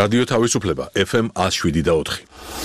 რადიო თავისუფლება FM 107.4.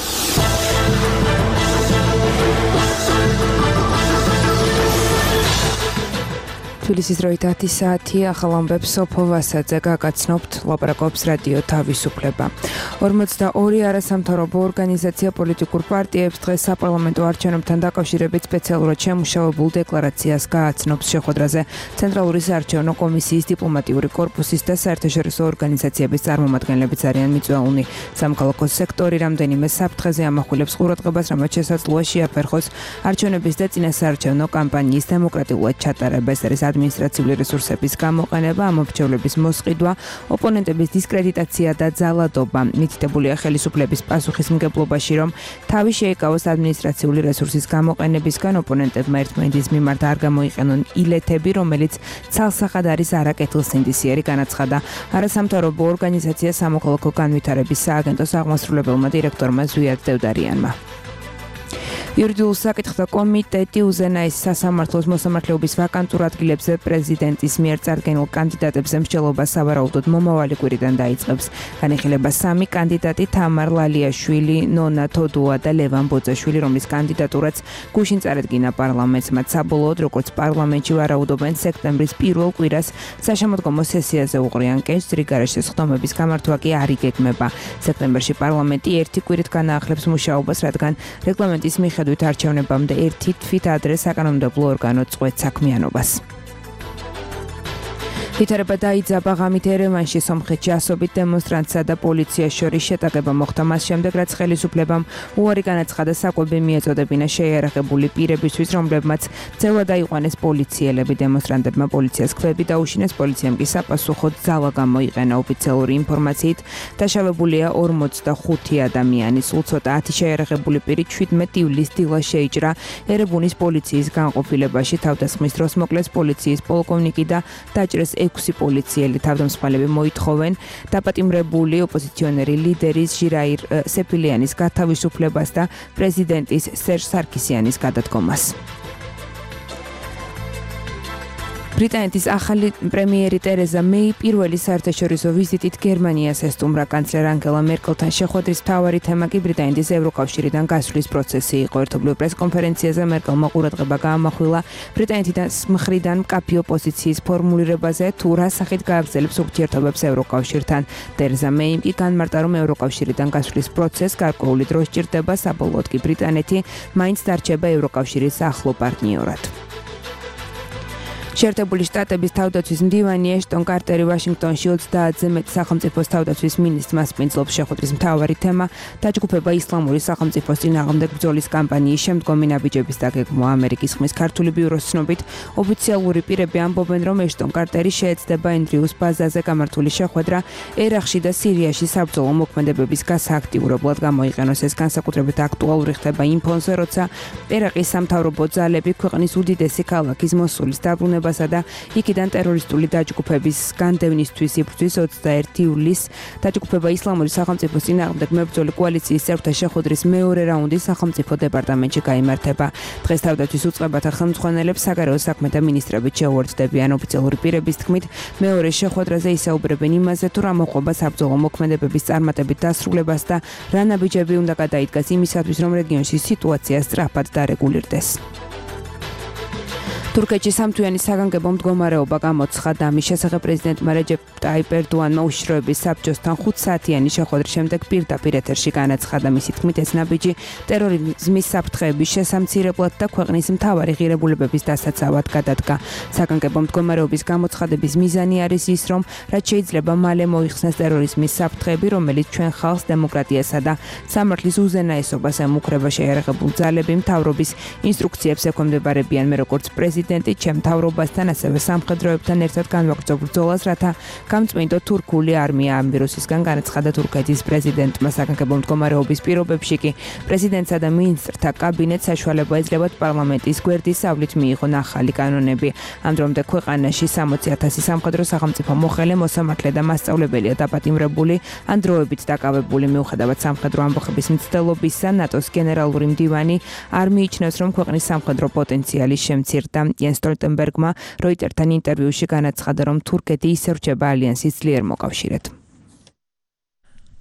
თბილისის დროით 10 საათი ახალ ამბებს სოფო ვასაძე გაგაცნობთ, ლაპარაკობს რადიო თავისუფლება. 42 არასამთავრობო ორგანიზაცია პოლიტიკურ პარტიებს დღეს საპარლამენტო არჩევნებთან დაკავშირებით სპეციალურად შემუშავებულ დეკლარაციას გააცნობს შეხვედრაზე ცენტრალური საარჩევნო კომისიის დიპლომატიური კორპუსის და საერთაშორისო ორგანიზაციების წარმომადგენლებიც არიან მიწვეულნი. სამოქალაქო სექტორი რამდენიმე საფრთხეზე ამახვილებს ყურადღებას, რამაც შესაძლოა შეაფერხოს არჩევნების და წინასაარჩევნო კამპანიის დემოკრატიულად ჩატარება. ეს არის ადმინისტრაციული რესურსების გამოყენება, ამორჩევლების მოსყიდვა, ოპონენტების დისკრედიტაცია და ძალადობა. მითითებულია ხელისუფლების პასუხისმგებლობაში, რომ თავი შეიკავოს ადმინისტრაციული რესურსის გამოყენებისგან, ოპონენტებმა ერთმანეთის მიმართ არ გამოიყენონ ილეთები, რომელიც ცალსახად არის არაკეთილსინდისიერი, განაცხადა არასამთავრობო ორგანიზაცია სამოქალაქო განვითარების სააგენტოს აღმასრულებელმა დირექტორმა ზვიად დევდარიანმა. იურიდიულ საკითხთა კომიტეტი უზენაეს სასამართლოს მოსამართლეობის ვაკანტურ ადგილებზე პრეზიდენტის მიერ წარდგენილ კანდიდატებზე მსჯელობას სავარაუდოდ მომავალი კვირიდან დაიწყებს. განიხილება 3 კანდიდატი: თამარ ლალიაშვილი, ნონა თოდუა და ლევან ბოძაშვილი, რომლის კანდიდატურაც გუშინ წარედგინა პარლამენტს. მათ საბოლოოდ, როგორც პარლამენტში ვარაუდობენ, სექტემბრის პირველ კვირას საშემოდგომო სესიაზე უყრიან კენჭს, რიგარაშ ხდომების გამართვა კი არ იგეგმება. სექტემბერში პარლამენტი 1 კვირით განაახლებს მუშაობას, რადგან რეგლამენტის მიხედვით არჩევნებამდე 1 თვით ადრე საკანონმდებლო ორგანო წყვეტს საქმიანობას. ვითარება დაიძაბა ღამით ერევანში სომხეთში ასობით დემონსტრანტსა და პოლიციას შორის შეტაკება მოხდა მას შემდეგ, რაც ხელისუფლებამ უარი განაცხადა საკვები მიეწოდებინა შეიარაღებული პირებისთვის, რომლებმაც ძელა დაიყვანეს პოლიციელები. დემონსტრანტებმა პოლიციას ქვები დაუშინეს, პოლიციამ კი საპასუხოდ ძალა გამოიყენა. ოფიციალური ინფორმაციით დაშავებულია 45 ადამიანი. სულ ცოტა 10 შეიარაღებული პირი 17 ივლისს დილას შეიჭრა ერებუნის პოლიციის განყოფილებაში. თავდასხმის დროს მოკლეს პოლიციის პოლკოვნიკი და დაჭრეს 6 პოლიციელი. თავდამსხმელები მოითხოვენ დაპატიმრებული ოპოზიციონერი ლიდერის ჟირაირ სეფილიანის გათავისუფლებას და პრეზიდენტის სერჟ სარქისიანის გადადგომას. ბრიტანეთის ახალი პრემიერი ტერეზა მეი პირველი საერთაშორისო ვიზიტით გერმანიას ესტუმრა. კანცლერ ანგელა მერკელთან შეხვედრის მთავარი თემა კი ბრიტანეთის ევროკავშირიდან გასვლის პროცესი იყო. ერთობლივ პრესკონფერენციაზე მერკელმა ყურადღება გაამახვილა ბრიტანეთის მხრიდან მკაფიო პოზიციის ფორმულირებაზე, თუ რა სახით გააგრძელებს ურთიერთობებს ევროკავშირთან. ტერეზა მეიმ კი განმარტა, რომ ევროკავშირიდან გასვლის პროცესს გარკვეული დრო სჭირდება, საბოლოოდ კი ბრიტანეთი მაინც დარჩება ევროკავშირის ახლო პარტნიორად. შეერთებული შტატების თავდაცვის მდივანი ეშტონ კარტერი ვაშინგტონში 30-ზე მეტ სახელმწიფოს თავდაცვის მინისტრს სპინძლობს. შეხვედრის მთავარი თემა დაჯგუფება ისლამური სახელმწიფოს წინააღმდეგ ბრძოლის კამპანიის შემდგომი ნაბიჯების დაგეგმვა. ამერიკის ხმის ქართული ბიუროს ცნობით, ოფიციალური პირები ამბობენ, რომ ეშტონ კარტერი შეეცდება ენდრიუს ბაზაზე გამართული შეხვედრა ერაყში და სირიაში საბრძოლო მოქმედებების გასააქტიურებლად გამოიყენოს. ეს განსაკუთრებით აქტუალური ხდება იმ ფონზე, როცა ერაყის სამთავრობო ძალები ქვეყნის უდიდესი ქალაქის მოსულის დაბრუნებას და იქიდან ტერორისტული დაჯგუფების განდევნისთვის იბრძვის. 21 ივლისს დაჯგუფება ისლამური სახელმწიფოს წინააღმდეგ მებრძოლი კოალიციის წევრთა შეხვედრის მეორე რაუნდი სახელმწიფო დეპარტამენტში გაიმართება. დღეს თავდაცვის უწყებათა ხელმძღვანელებს საგარეო საქმეთა მინისტრებით შეუერთდებიან. ოფიციალური პირების თქმით, მეორე შეხვედრაზე ისაუბრებენ იმაზე, თუ რა მოყვება საბრძოლო მოქმედებების წარმატებით დასრულებას და რა ნაბიჯები უნდა გადაიდგას იმისათვის, რომ რეგიონში სიტუაცია სწრაფად დარეგულირდეს. თურქეთში სამთვიანი საგანგებო მდგომარეობა გამოცხადა. ამის შესახებ პრეზიდენტმა რეჯეპ ტაიპ ერდოანმა უშიშროების საბჭოსთან 5 საათიანი შეხვედრის შემდეგ პირდაპირ ეთერში განაცხადა. მისი თქმით, ეს ნაბიჯი ტერორიზმის საფრთხეების შესამცირებლად და ქვეყნის მთავარი ღირებულებების დასაცავად გადადგა. საგანგებო მდგომარეობის გამოცხადების მიზანი არის ის, რომ რაც შეიძლება მალე მოიხსნას ტერორიზმის საფრთხეები, რომელიც ჩვენ ხალხს, დემოკრატიასა და სამართლის უზენაესობას ემუქრება. შეიარაღებული ძალები მთავრობის ინსტრუქციებს ექვემდებარებიან. მე როგორც პრეზიდენტი ჩემ მთავრობასთან, ასევე სამხედროებთან ერთად განვაგრძობ ბრძოლას, რათა გამწმინდო თურქული არმია ამ ვირუსისგან, განაცხადა თურქეთის პრეზიდენტმა. საგანგებო მდგომარეობის პირობებში კი პრეზიდენტსა და მინისტრთა კაბინეტს საშუალება ეძლევათ პარლამენტის გვერდის სავლით მიიღონ ახალი კანონები. ამ დრომდე ქვეყანაში 60,000 სამხედრო სახელმწიფო მოხელე, მოსამართლე და მასწავლებელია დაპატიმრებული, ან დროებით დაკავებული. მიუხედავად სამხედრო ამბოხების მცდელობისა, ნატოს გენერალური მდივანი არ მიიჩნევს, რომ ქვეყნის სამხედრო პოტენციალი შემცირდა. იენ სტოლტენბერგმა როიტერთან ინტერვიუში განაცხადა, რომ თურქეთი ისე რჩება ალიანსის ძლიერ მოკავშირედ.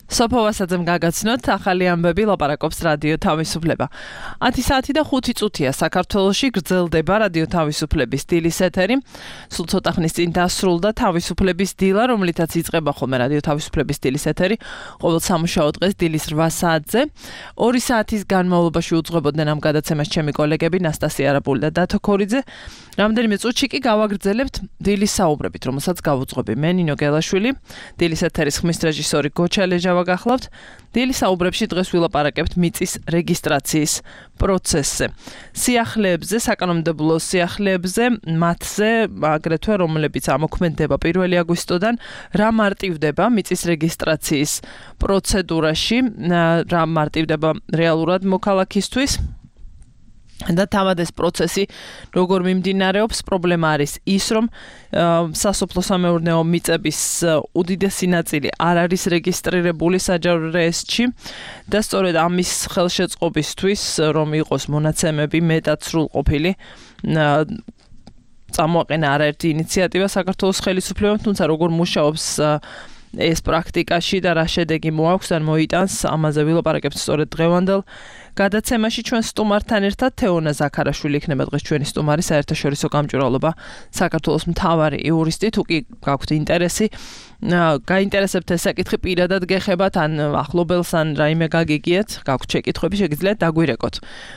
სოფოვასაძემ გაგაცნოთ ახალი ამბები ლაპარაკობს რადიო თავისუფლება. 10 საათი და 5 წუთია საქართველოში გრძელდება რადიო თავისუფლების დილის ეთერი. სულ ცოტა ხნის წინ დასრულდა თავისუფლების დილა, რომლითაც იწყება ხოლმე რადიო თავისუფლების დილის ეთერი. ყოველ სამუშაო დღეს დილის 8 საათზე. 2 საათის განმავლობაში უძღვებოდნენ ამ გადაცემას ჩემი კოლეგები ნასტასია არაბული და დათო ქორიძე. რამდენიმე წუთში კი გავაგრძელებთ დილის საუბრებით, რომელსაც გავუძღვები მე ნინო გელაშვილი, დილის ეთერის ხმის რეჟისორი გოჩალეჟა გახლავთ. დილის საუბრებში დღეს ვილაპარაკებთ მიწის რეგისტრაციის პროცესზე. სიახლეებზე, საკანონმდებლო სიახლეებზე, მათზე, აგრეთვე რომლებიც ამოქმედდება 1 აგვისტოდან, რა მარტივდება მიწის რეგისტრაციის პროცედურაში, რა მარტივდება რეალურად მოქალაქისთვის. და თავად ეს პროცესი როგორ მიმდინარეობს, პრობლემა არის ის, რომ სასოფლო-სამეურნეო მიწების უდიდესი ნაწილი არ არის რეგისტრირებული საჯარო რეესტრში და სწორედ ამის ხელშეწყობისთვის, რომ იყოს მონაცემები მეტად სრულყოფილი, წამოაყენა არაერთი ინიციატივა საქართველოს ხელისუფლებამ, თუმცა როგორ მუშაობს ეს პრაქტიკაში და რა შედეგი მოაქვს ან მოიტანს, ამაზე ვილაპარაკებთ სწორედ დღევანდელ გადაცემაში. ჩვენ სტუმართან ერთად თეონა ზაქარაშვილი იქნება დღეს ჩვენი სტუმარი, საერთაშორისო გამჭვირვალობა საქართველოს მთავარი იურისტი. თუ კი გაქვთ ინტერესი, გაინტერესებთ ეს საკითხი, პირადად გეხებათ ან ახლობელს ან რაიმე გაგიგიათ, გაქვთ შეკითხვები, შეგიძლიათ დაგვირეკოთ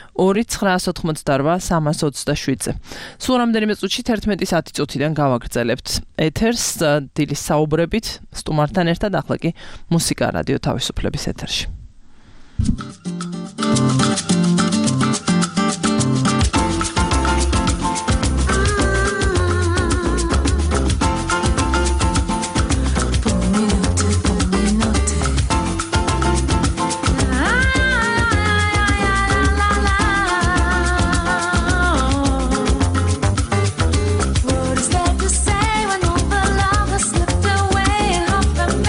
2-988-327-ზე. სულ რამდენიმე წუთში 11 საათი წუთიდან გავაგრძელებთ ეთერს დილის საუბრებით სტუმართან ერთად, ახლა კი მუსიკა რადიო თავისუფლების ეთერში.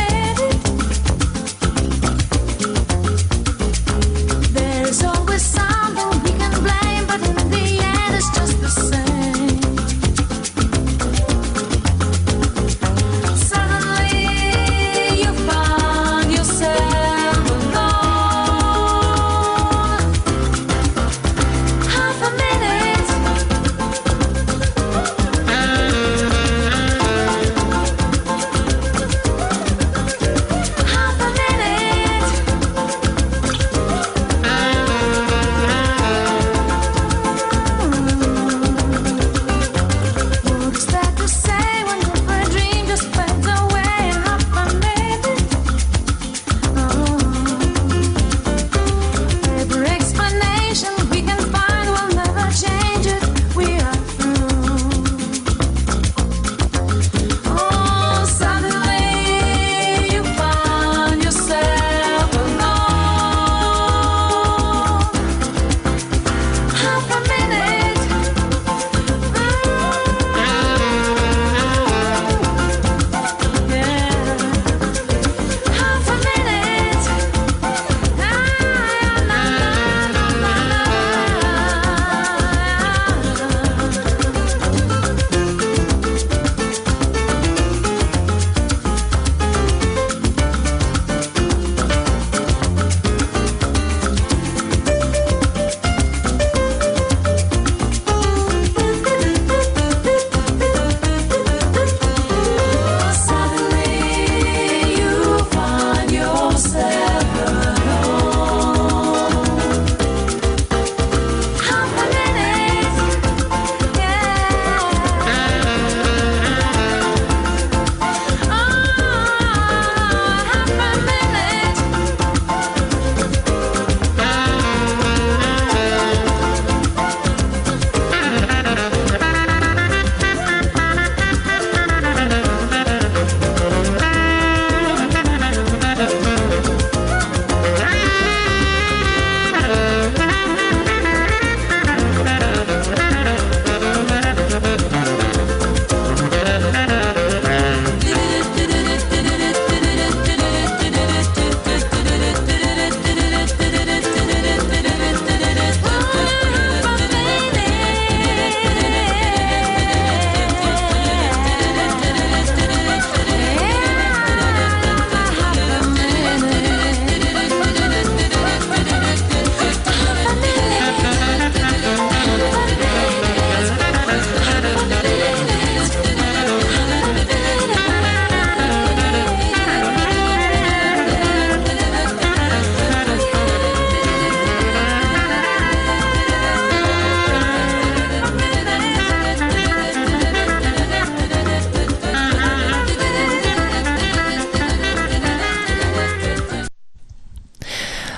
There's always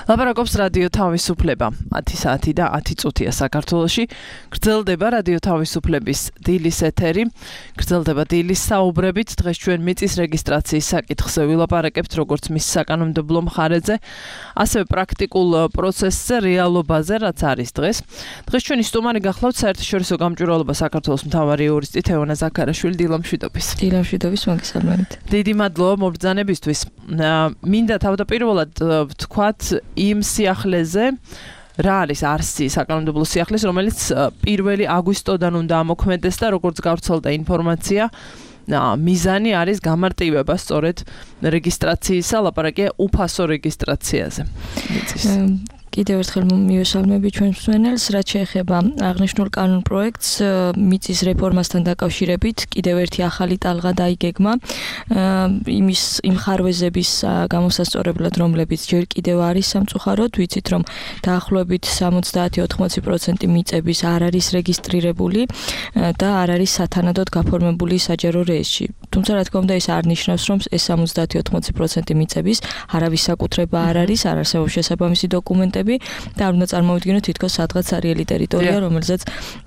ლაპარაკობს რადიო თავისუფლება 10 საათი და 10 წუთია საქართველოში. გრძელდება რადიო თავისუფლების დილის ეთერი. გრძელდება დილის საუბრებით. დღეს ჩვენ მიწის რეგისტრაციის საკითხზე ვილაპარაკებთ, როგორც მის საკანონმდებლო მხარეზე, ასევე პრაქტიკულ პროცესზე, რეალობაზე, რაც არის დღეს. დღეს ჩვენი სტუმარი გახლავთ საერთაშორისო გამჭვირვალობა საქართველოს მთავარი იურისტი თეონა ზაქარაშვილი. დილამშვიდობის. დილამშვიდობის, მოგესალმებით. დიდი მადლობა მობრძანებისთვის. მინდა თავდაპირველად ვთქვათ იმ სიახლეზე, რა არის არსი საკანონმდებლო სიახლეს, რომელიც 1 აგვისტოდან უნდა ამოქმედეს და როგორც გავრცელდა ინფორმაცია, მიზანი არის გამარტივება სწორედ რეგისტრაციისა, ლაპარაკია უფასო რეგისტრაციაზე. კიდევ ერთხელ მივესალმები ჩვენს მსმენელს, რაც შეეხება აღნიშნულ კანონ პროექტს მიწის რეფორმასთან დაკავშირებით, კიდევ ერთი ახალი ტალღა დაიგეგმა იმ ხარვეზების გამოსასწორებლად, რომლებიც ჯერ კიდევ არის სამწუხაროდ, ვიცით რომ დაახლოებით 70-80% მიწების არ არის რეგისტრირებული და არ არის სათანადოდ გაფორმებული საჯარო რეესტრში. თუმცა რა თქმა უნდა ეს არ ნიშნავს, რომ ეს 70-80% მიწების არავის საკუთრება არ არის, არ არსებობს შესაბამისი დოკუმენტები და არ უნდა წარმოვიდგინოთ თითქოს სადღაც არიელი ტერიტორია, რომელსაც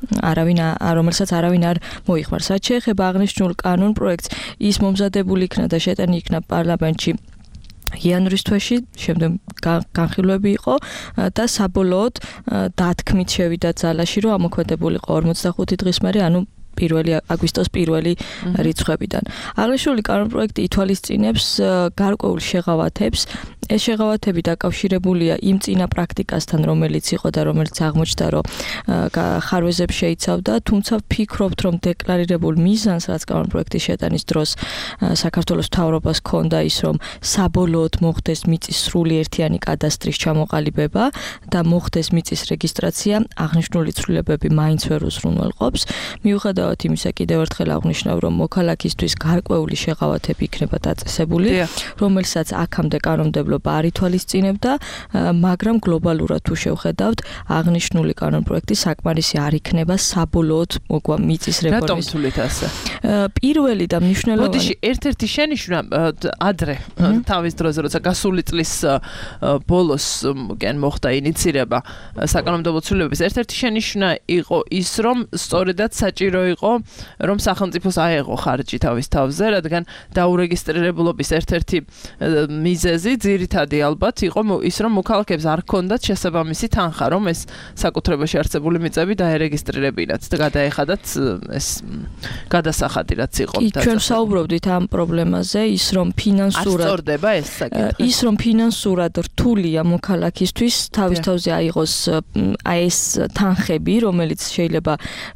არავინ არ მოიხმარს. რაც შეეხება აღნიშნულ კანონ პროექტს, ის მომზადებული იქნა და შეტანი იქნა პარლამენტში იანვრის თვეში, შემდეგ განხილვები იყო და საბოლოოდ დათქმით შევიდა ძალაში, რომ ამოქმედებულიყო 45 დღის მერე, ანუ 1 აგვისტოს 1 რიცხვებიდან. აღნიშნული კანონპროექტი ითვალისწინებს გარკვეულ შეღავათებს. ეს შეღავათები დაკავშირებულია იმ წინა პრაქტიკასთან, რომელიც იყო და რომელიც აღმოჩნდა, რომ ხარვეზებს შეიცავდა, თუმცა ვფიქრობთ, რომ დეკლარირებულ მიზანს, რაც კანონპროექტის შეტანის დროს საქართველოს მთავრობას ჰქონდა ის, რომ საბოლოოდ მოხდეს მიწის სრული ერთიანი კადასტრის ჩამოყალიბება და მოხდეს მიწის რეგისტრაცია, აღნიშნული ცვლილებები მაინც ვერ უზრუნველყოფს. მიუხედავად იმისა, კიდევ ერთხელ აღნიშნავ, რომ მოქალაქისთვის გარკვეული შეღავათები იქნება დაწესებული, რომელსაც აქამდე კანონმდებლობა არ ითვალისწინებდა, მაგრამ გლობალურად თუ შევხედავთ, აღნიშნული კანონპროექტი საკმარისი არ იქნება საბოლოოდ მიწის რეფორმის. რატომ თulit ასე? პირველი და მნიშვნელოვანი. მოდიში, ერთ-ერთი შენიშვნა ადრე თავის დროზე, როცა გასული წლის ბოლოს მოხდა ინიცირება საკანონმდებლო ცვლილებების, ერთ-ერთი შენიშვნა იყო ის, რომ სწორედაც საჭირო იყო, რომ სახელმწიფოს აეღო ხარჯი თავის თავზე, რადგან დაურეგისტრირებულობის ერთ-ერთი მიზეზი ძირითადი ალბათ იყო ის, რომ მოქალაქეებს არ ჰქონდათ შესაბამისი თანხა, რომ ეს საკუთრებაში არსებული მიწები დაერეგისტრირებინათ და გადაეხადათ ეს გადასახადი, რაც იყო. ჩვენ საუბრობდით ამ პრობლემაზე, ის რომ ფინანსურად სწორდება ეს საკითხი. ის რომ ფინანსურად რთულია მოქალაქისთვის თავის თავზე აიღოს ეს თანხები, რომელიც შეიძლება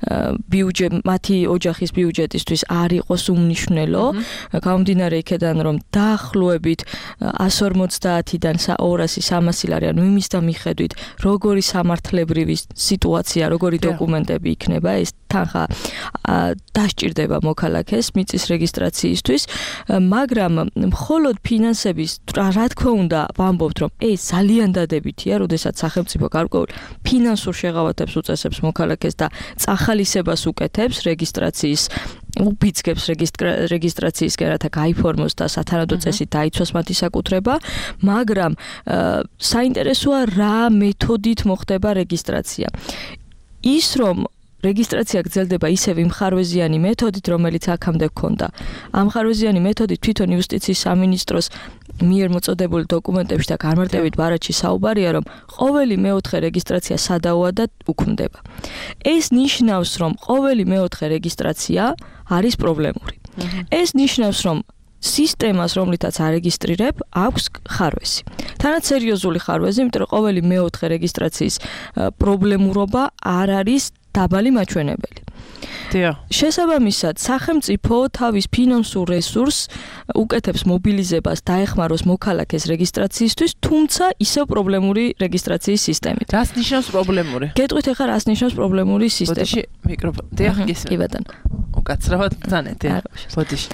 მათი ოჯახის ბიუჯეტისთვის არ იყოს უმნიშვნელო, გამომდინარე იქედან, რომ დაახლოებით 150-დან 200-300 ლარი, ანუ იმის და მიხედვით, როგორი სამართლებრივი სიტუაცია, როგორი დოკუმენტები იქნება, ეს თანხა დასჭირდება მოქალაქეს მიწის რეგისტრაციისთვის, მაგრამ მხოლოდ ფინანსების, რა თქმა უნდა, ვამბობთ, რომ ეს ძალიან დადებითია, როდესაც სახელმწიფო გარკვეულ ფინანსურ შეღავათებს უწესებს მოქალაქეს და წახალისებას უკეთებს რეგისტრაციის უბიძგებს რეგისტრაციისკენ, რათა გაიფორმოს და სათანადო წესით დაიცვას მათი საკუთრება, მაგრამ საინტერესოა რა მეთოდით მოხდება რეგისტრაცია. ის რომ რეგისტრაცია გრძელდება ისევ იმ ხარვეზიანი მეთოდით, რომელიც აქამდე ჰქონდა. ამ ხარვეზიანი მეთოდით თვითონ იუსტიციის სამინისტროს მიერ მოწოდებული დოკუმენტებში და გამარტივით ბარათში საუბარია, რომ ყოველი მეოთხე რეგისტრაცია სადავოა და უქმდება. ეს ნიშნავს, რომ ყოველი მეოთხე რეგისტრაცია არის პრობლემური. ეს ნიშნავს, რომ სისტემას, რომლითაც არეგისტრირებ, აქვს ხარვეზი. თანაც სერიოზული ხარვეზი, იმიტომ რომ ყოველი მეოთხე რეგისტრაციის პრობლემურობა არ არის დაბალი მაჩვენებელი. შესაბამისად, სახელმწიფო თავის ფინანსურ რესურსს უკეთებს მობილიზებას დაეხმაროს მოქალაქეს რეგისტრაციისთვის, თუმცა ისევ პრობლემური რეგისტრაციის სისტემით. რას ნიშნავს პრობლემური? გეტყვით ახლა რას ნიშნავს პრობლემური სისტემა? მოდიში მიკროფონი. დიახ, გისმენთ. კი ბატონო. უკაცრავად ბრძანეთ. ბოდიში.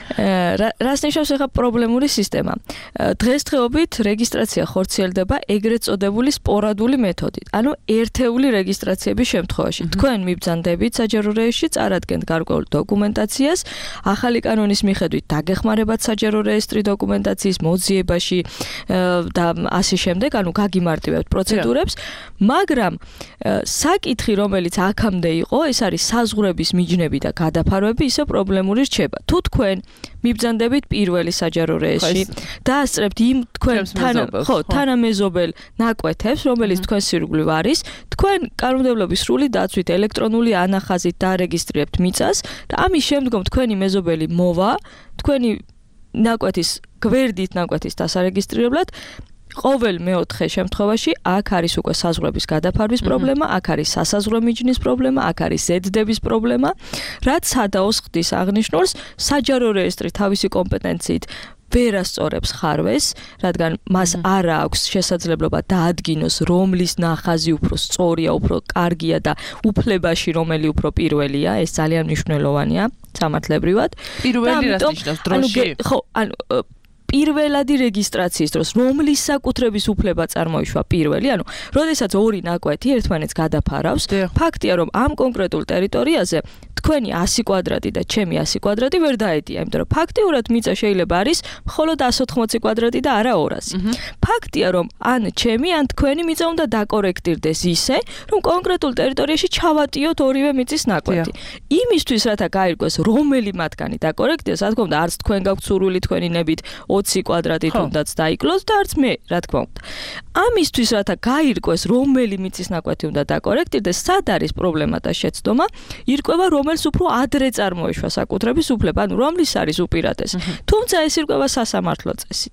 რას ნიშნავს ახლა პრობლემური სისტემა? დღესდღეობით რეგისტრაცია ხორციელდება ეგრეთ წოდებული სპორადული მეთოდით. ანუ ერთეული რეგისტრაციების შემთხვევაში. თქვენ მიბრძანდებით საჯარო რეესტრში, წარადგენთ გარკვეულ დოკუმენტაციას, ახალი კანონის მიხედვით დაგეხმარებათ საჯარო რეესტრი დოკუმენტაციის მოძიებაში და ასე შემდეგ, ანუ გაგიმარტივებთ პროცედურებს, მაგრამ საკითხი, რომელიც აქამდე იყო, ეს არის საზღვრების მიჯნები და გადაფარვები, ისე პრობლემური რჩება. თუ თქვენ მიბრძანდებით პირველი საჯარო რეესტრში, დაასწრებთ იმ თქვენ თანამეზობელ ნაკვეთებს, რომელიც თქვენს სირგვლივ არის, თქვენ კანონმდებლობის სრული დაცვით ელექტრონული ანახაზით დარეგისტრირებთ მიწას და ამის შემდგომ თქვენი მეზობელი მოვა, თქვენი ნაკვეთის გვერდით ნაკვეთის დასარეგისტრირებლად ყოველ მეოთხე შემთხვევაში აქ არის უკვე საზღვრების გადაფარვის პრობლემა, აქ არის სასაზღვრო მიჯნის პრობლემა, აქ არის ზედდების პრობლემა, რაც სადაოს ხდის აღნიშნულს საჯარო რეესტრი თავისი კომპეტენციით ვერ ასწორებს ხარვეს, რადგან მას არ აქვს შესაძლებლობა დაადგინოს რომლის ნახაზი უფრო სწორია, უფრო კარგია და უფლებაში რომელი უფრო პირველია, ეს ძალიან მნიშვნელოვანია სამართლებრივად. პირველი რას ნიშნავს დროში? ხო, ანუ პირველადი რეგისტრაციის დროს რომლის საკუთრების უფლება წარმოიშვა პირველი, ანუ როდესაც ორი ნაკვეთი ერთმანეთს გადაფარავს, ფაქტია რომ ამ კონკრეტულ ტერიტორიაზე თქვენი 100 კვადრატი და ჩემი 100 კვადრატი ვერ დაედია, იმიტომ რომ ფაქტიურად მიწა შეიძლება არის მხოლოდ 180 კვადრატი და არა 200. ფაქტია რომ ან ჩემი, ან თქვენი მიწა უნდა დაკორექტირდეს ისე, რომ კონკრეტულ ტერიტორიაში ჩავატიოთ ორივე მიწის ნაკვეთი. იმისთვის, რათა გაირკვეს რომელი მათგანი დაკორექტირდეს, რა თქმა უნდა, არც თქვენ გაქვთ სურვილი თქვენი ნებით 20 კვადრატით უნდაც დაიკლოს და არც მე, რა თქმა უნდა. ამისთვის, რათა გაირკვეს რომელი მიწის ნაკვეთი უნდა დაკორექტირდეს, სად არის პრობლემა და შეცდომა, ირკვევა რომელს უფრო ადრე წარმოეშვა საკუთრების უფლება, ანუ რომლის არის უპირატესი. თუმცა ეს ირკვევა სასამართლო წესით.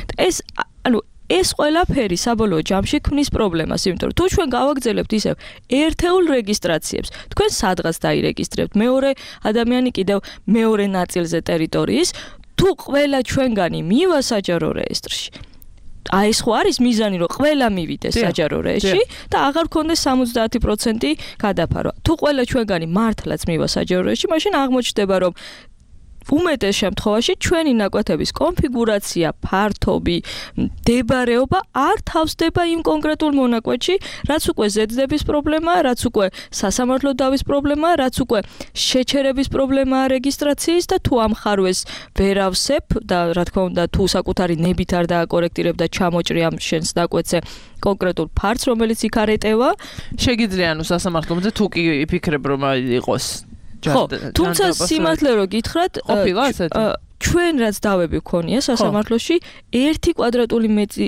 ეს ყველაფერი საბოლოო ჯამში ქმნის პრობლემას, იმიტომ რომ თუ ჩვენ გავაგრძელებთ ისევ ერთეულ რეგისტრაციებს, თქვენ სადღაც დაირეგისტრებთ მეორე ადამიანი კიდევ მეორე ნაწილზე ტერიტორიის, თუ ყველა ჩვენგანი მივა საჯარო რეესტრში. ეს ხო არის მიზანი, რომ ყველა მივიდეს საჯარო რეესტრში და აღარ გქონდეს 70% გადაფარვა. თუ ყველა ჩვენგანი მართლაც მივა საჯარო რეესტრში, მაშინ აღმოჩნდება, რომ უმეტეს შემთხვევაში ჩვენი ნაკვეთების კონფიგურაცია, ფართობი, მდებარეობა არ თავსდება იმ კონკრეტულ მონაკვეთში, რაც უკვე ზედდების პრობლემაა, რაც უკვე სასამართლო დავის პრობლემაა, რაც უკვე შეჩერების პრობლემაა რეგისტრაციის და თუ ამ ხარვეს ვერ ავსებ და რა თქმა უნდა თუ საკუთარი ნებით არ დააკორექტირებ და ჩამოჭრი ამ შენს ნაკვეთზე კონკრეტულ ფართს, რომელიც იქ არ ეტევა, შეგიძლია ანუ სასამართლომდე თუ კი იფიქრებ რომ იყოს ხო, თუმცა სიმართლე რო გითხრათ, ყოფილა ასეთი? ჩვენ რაც დავები გქონია სასამართლოში, 1 კვადრატული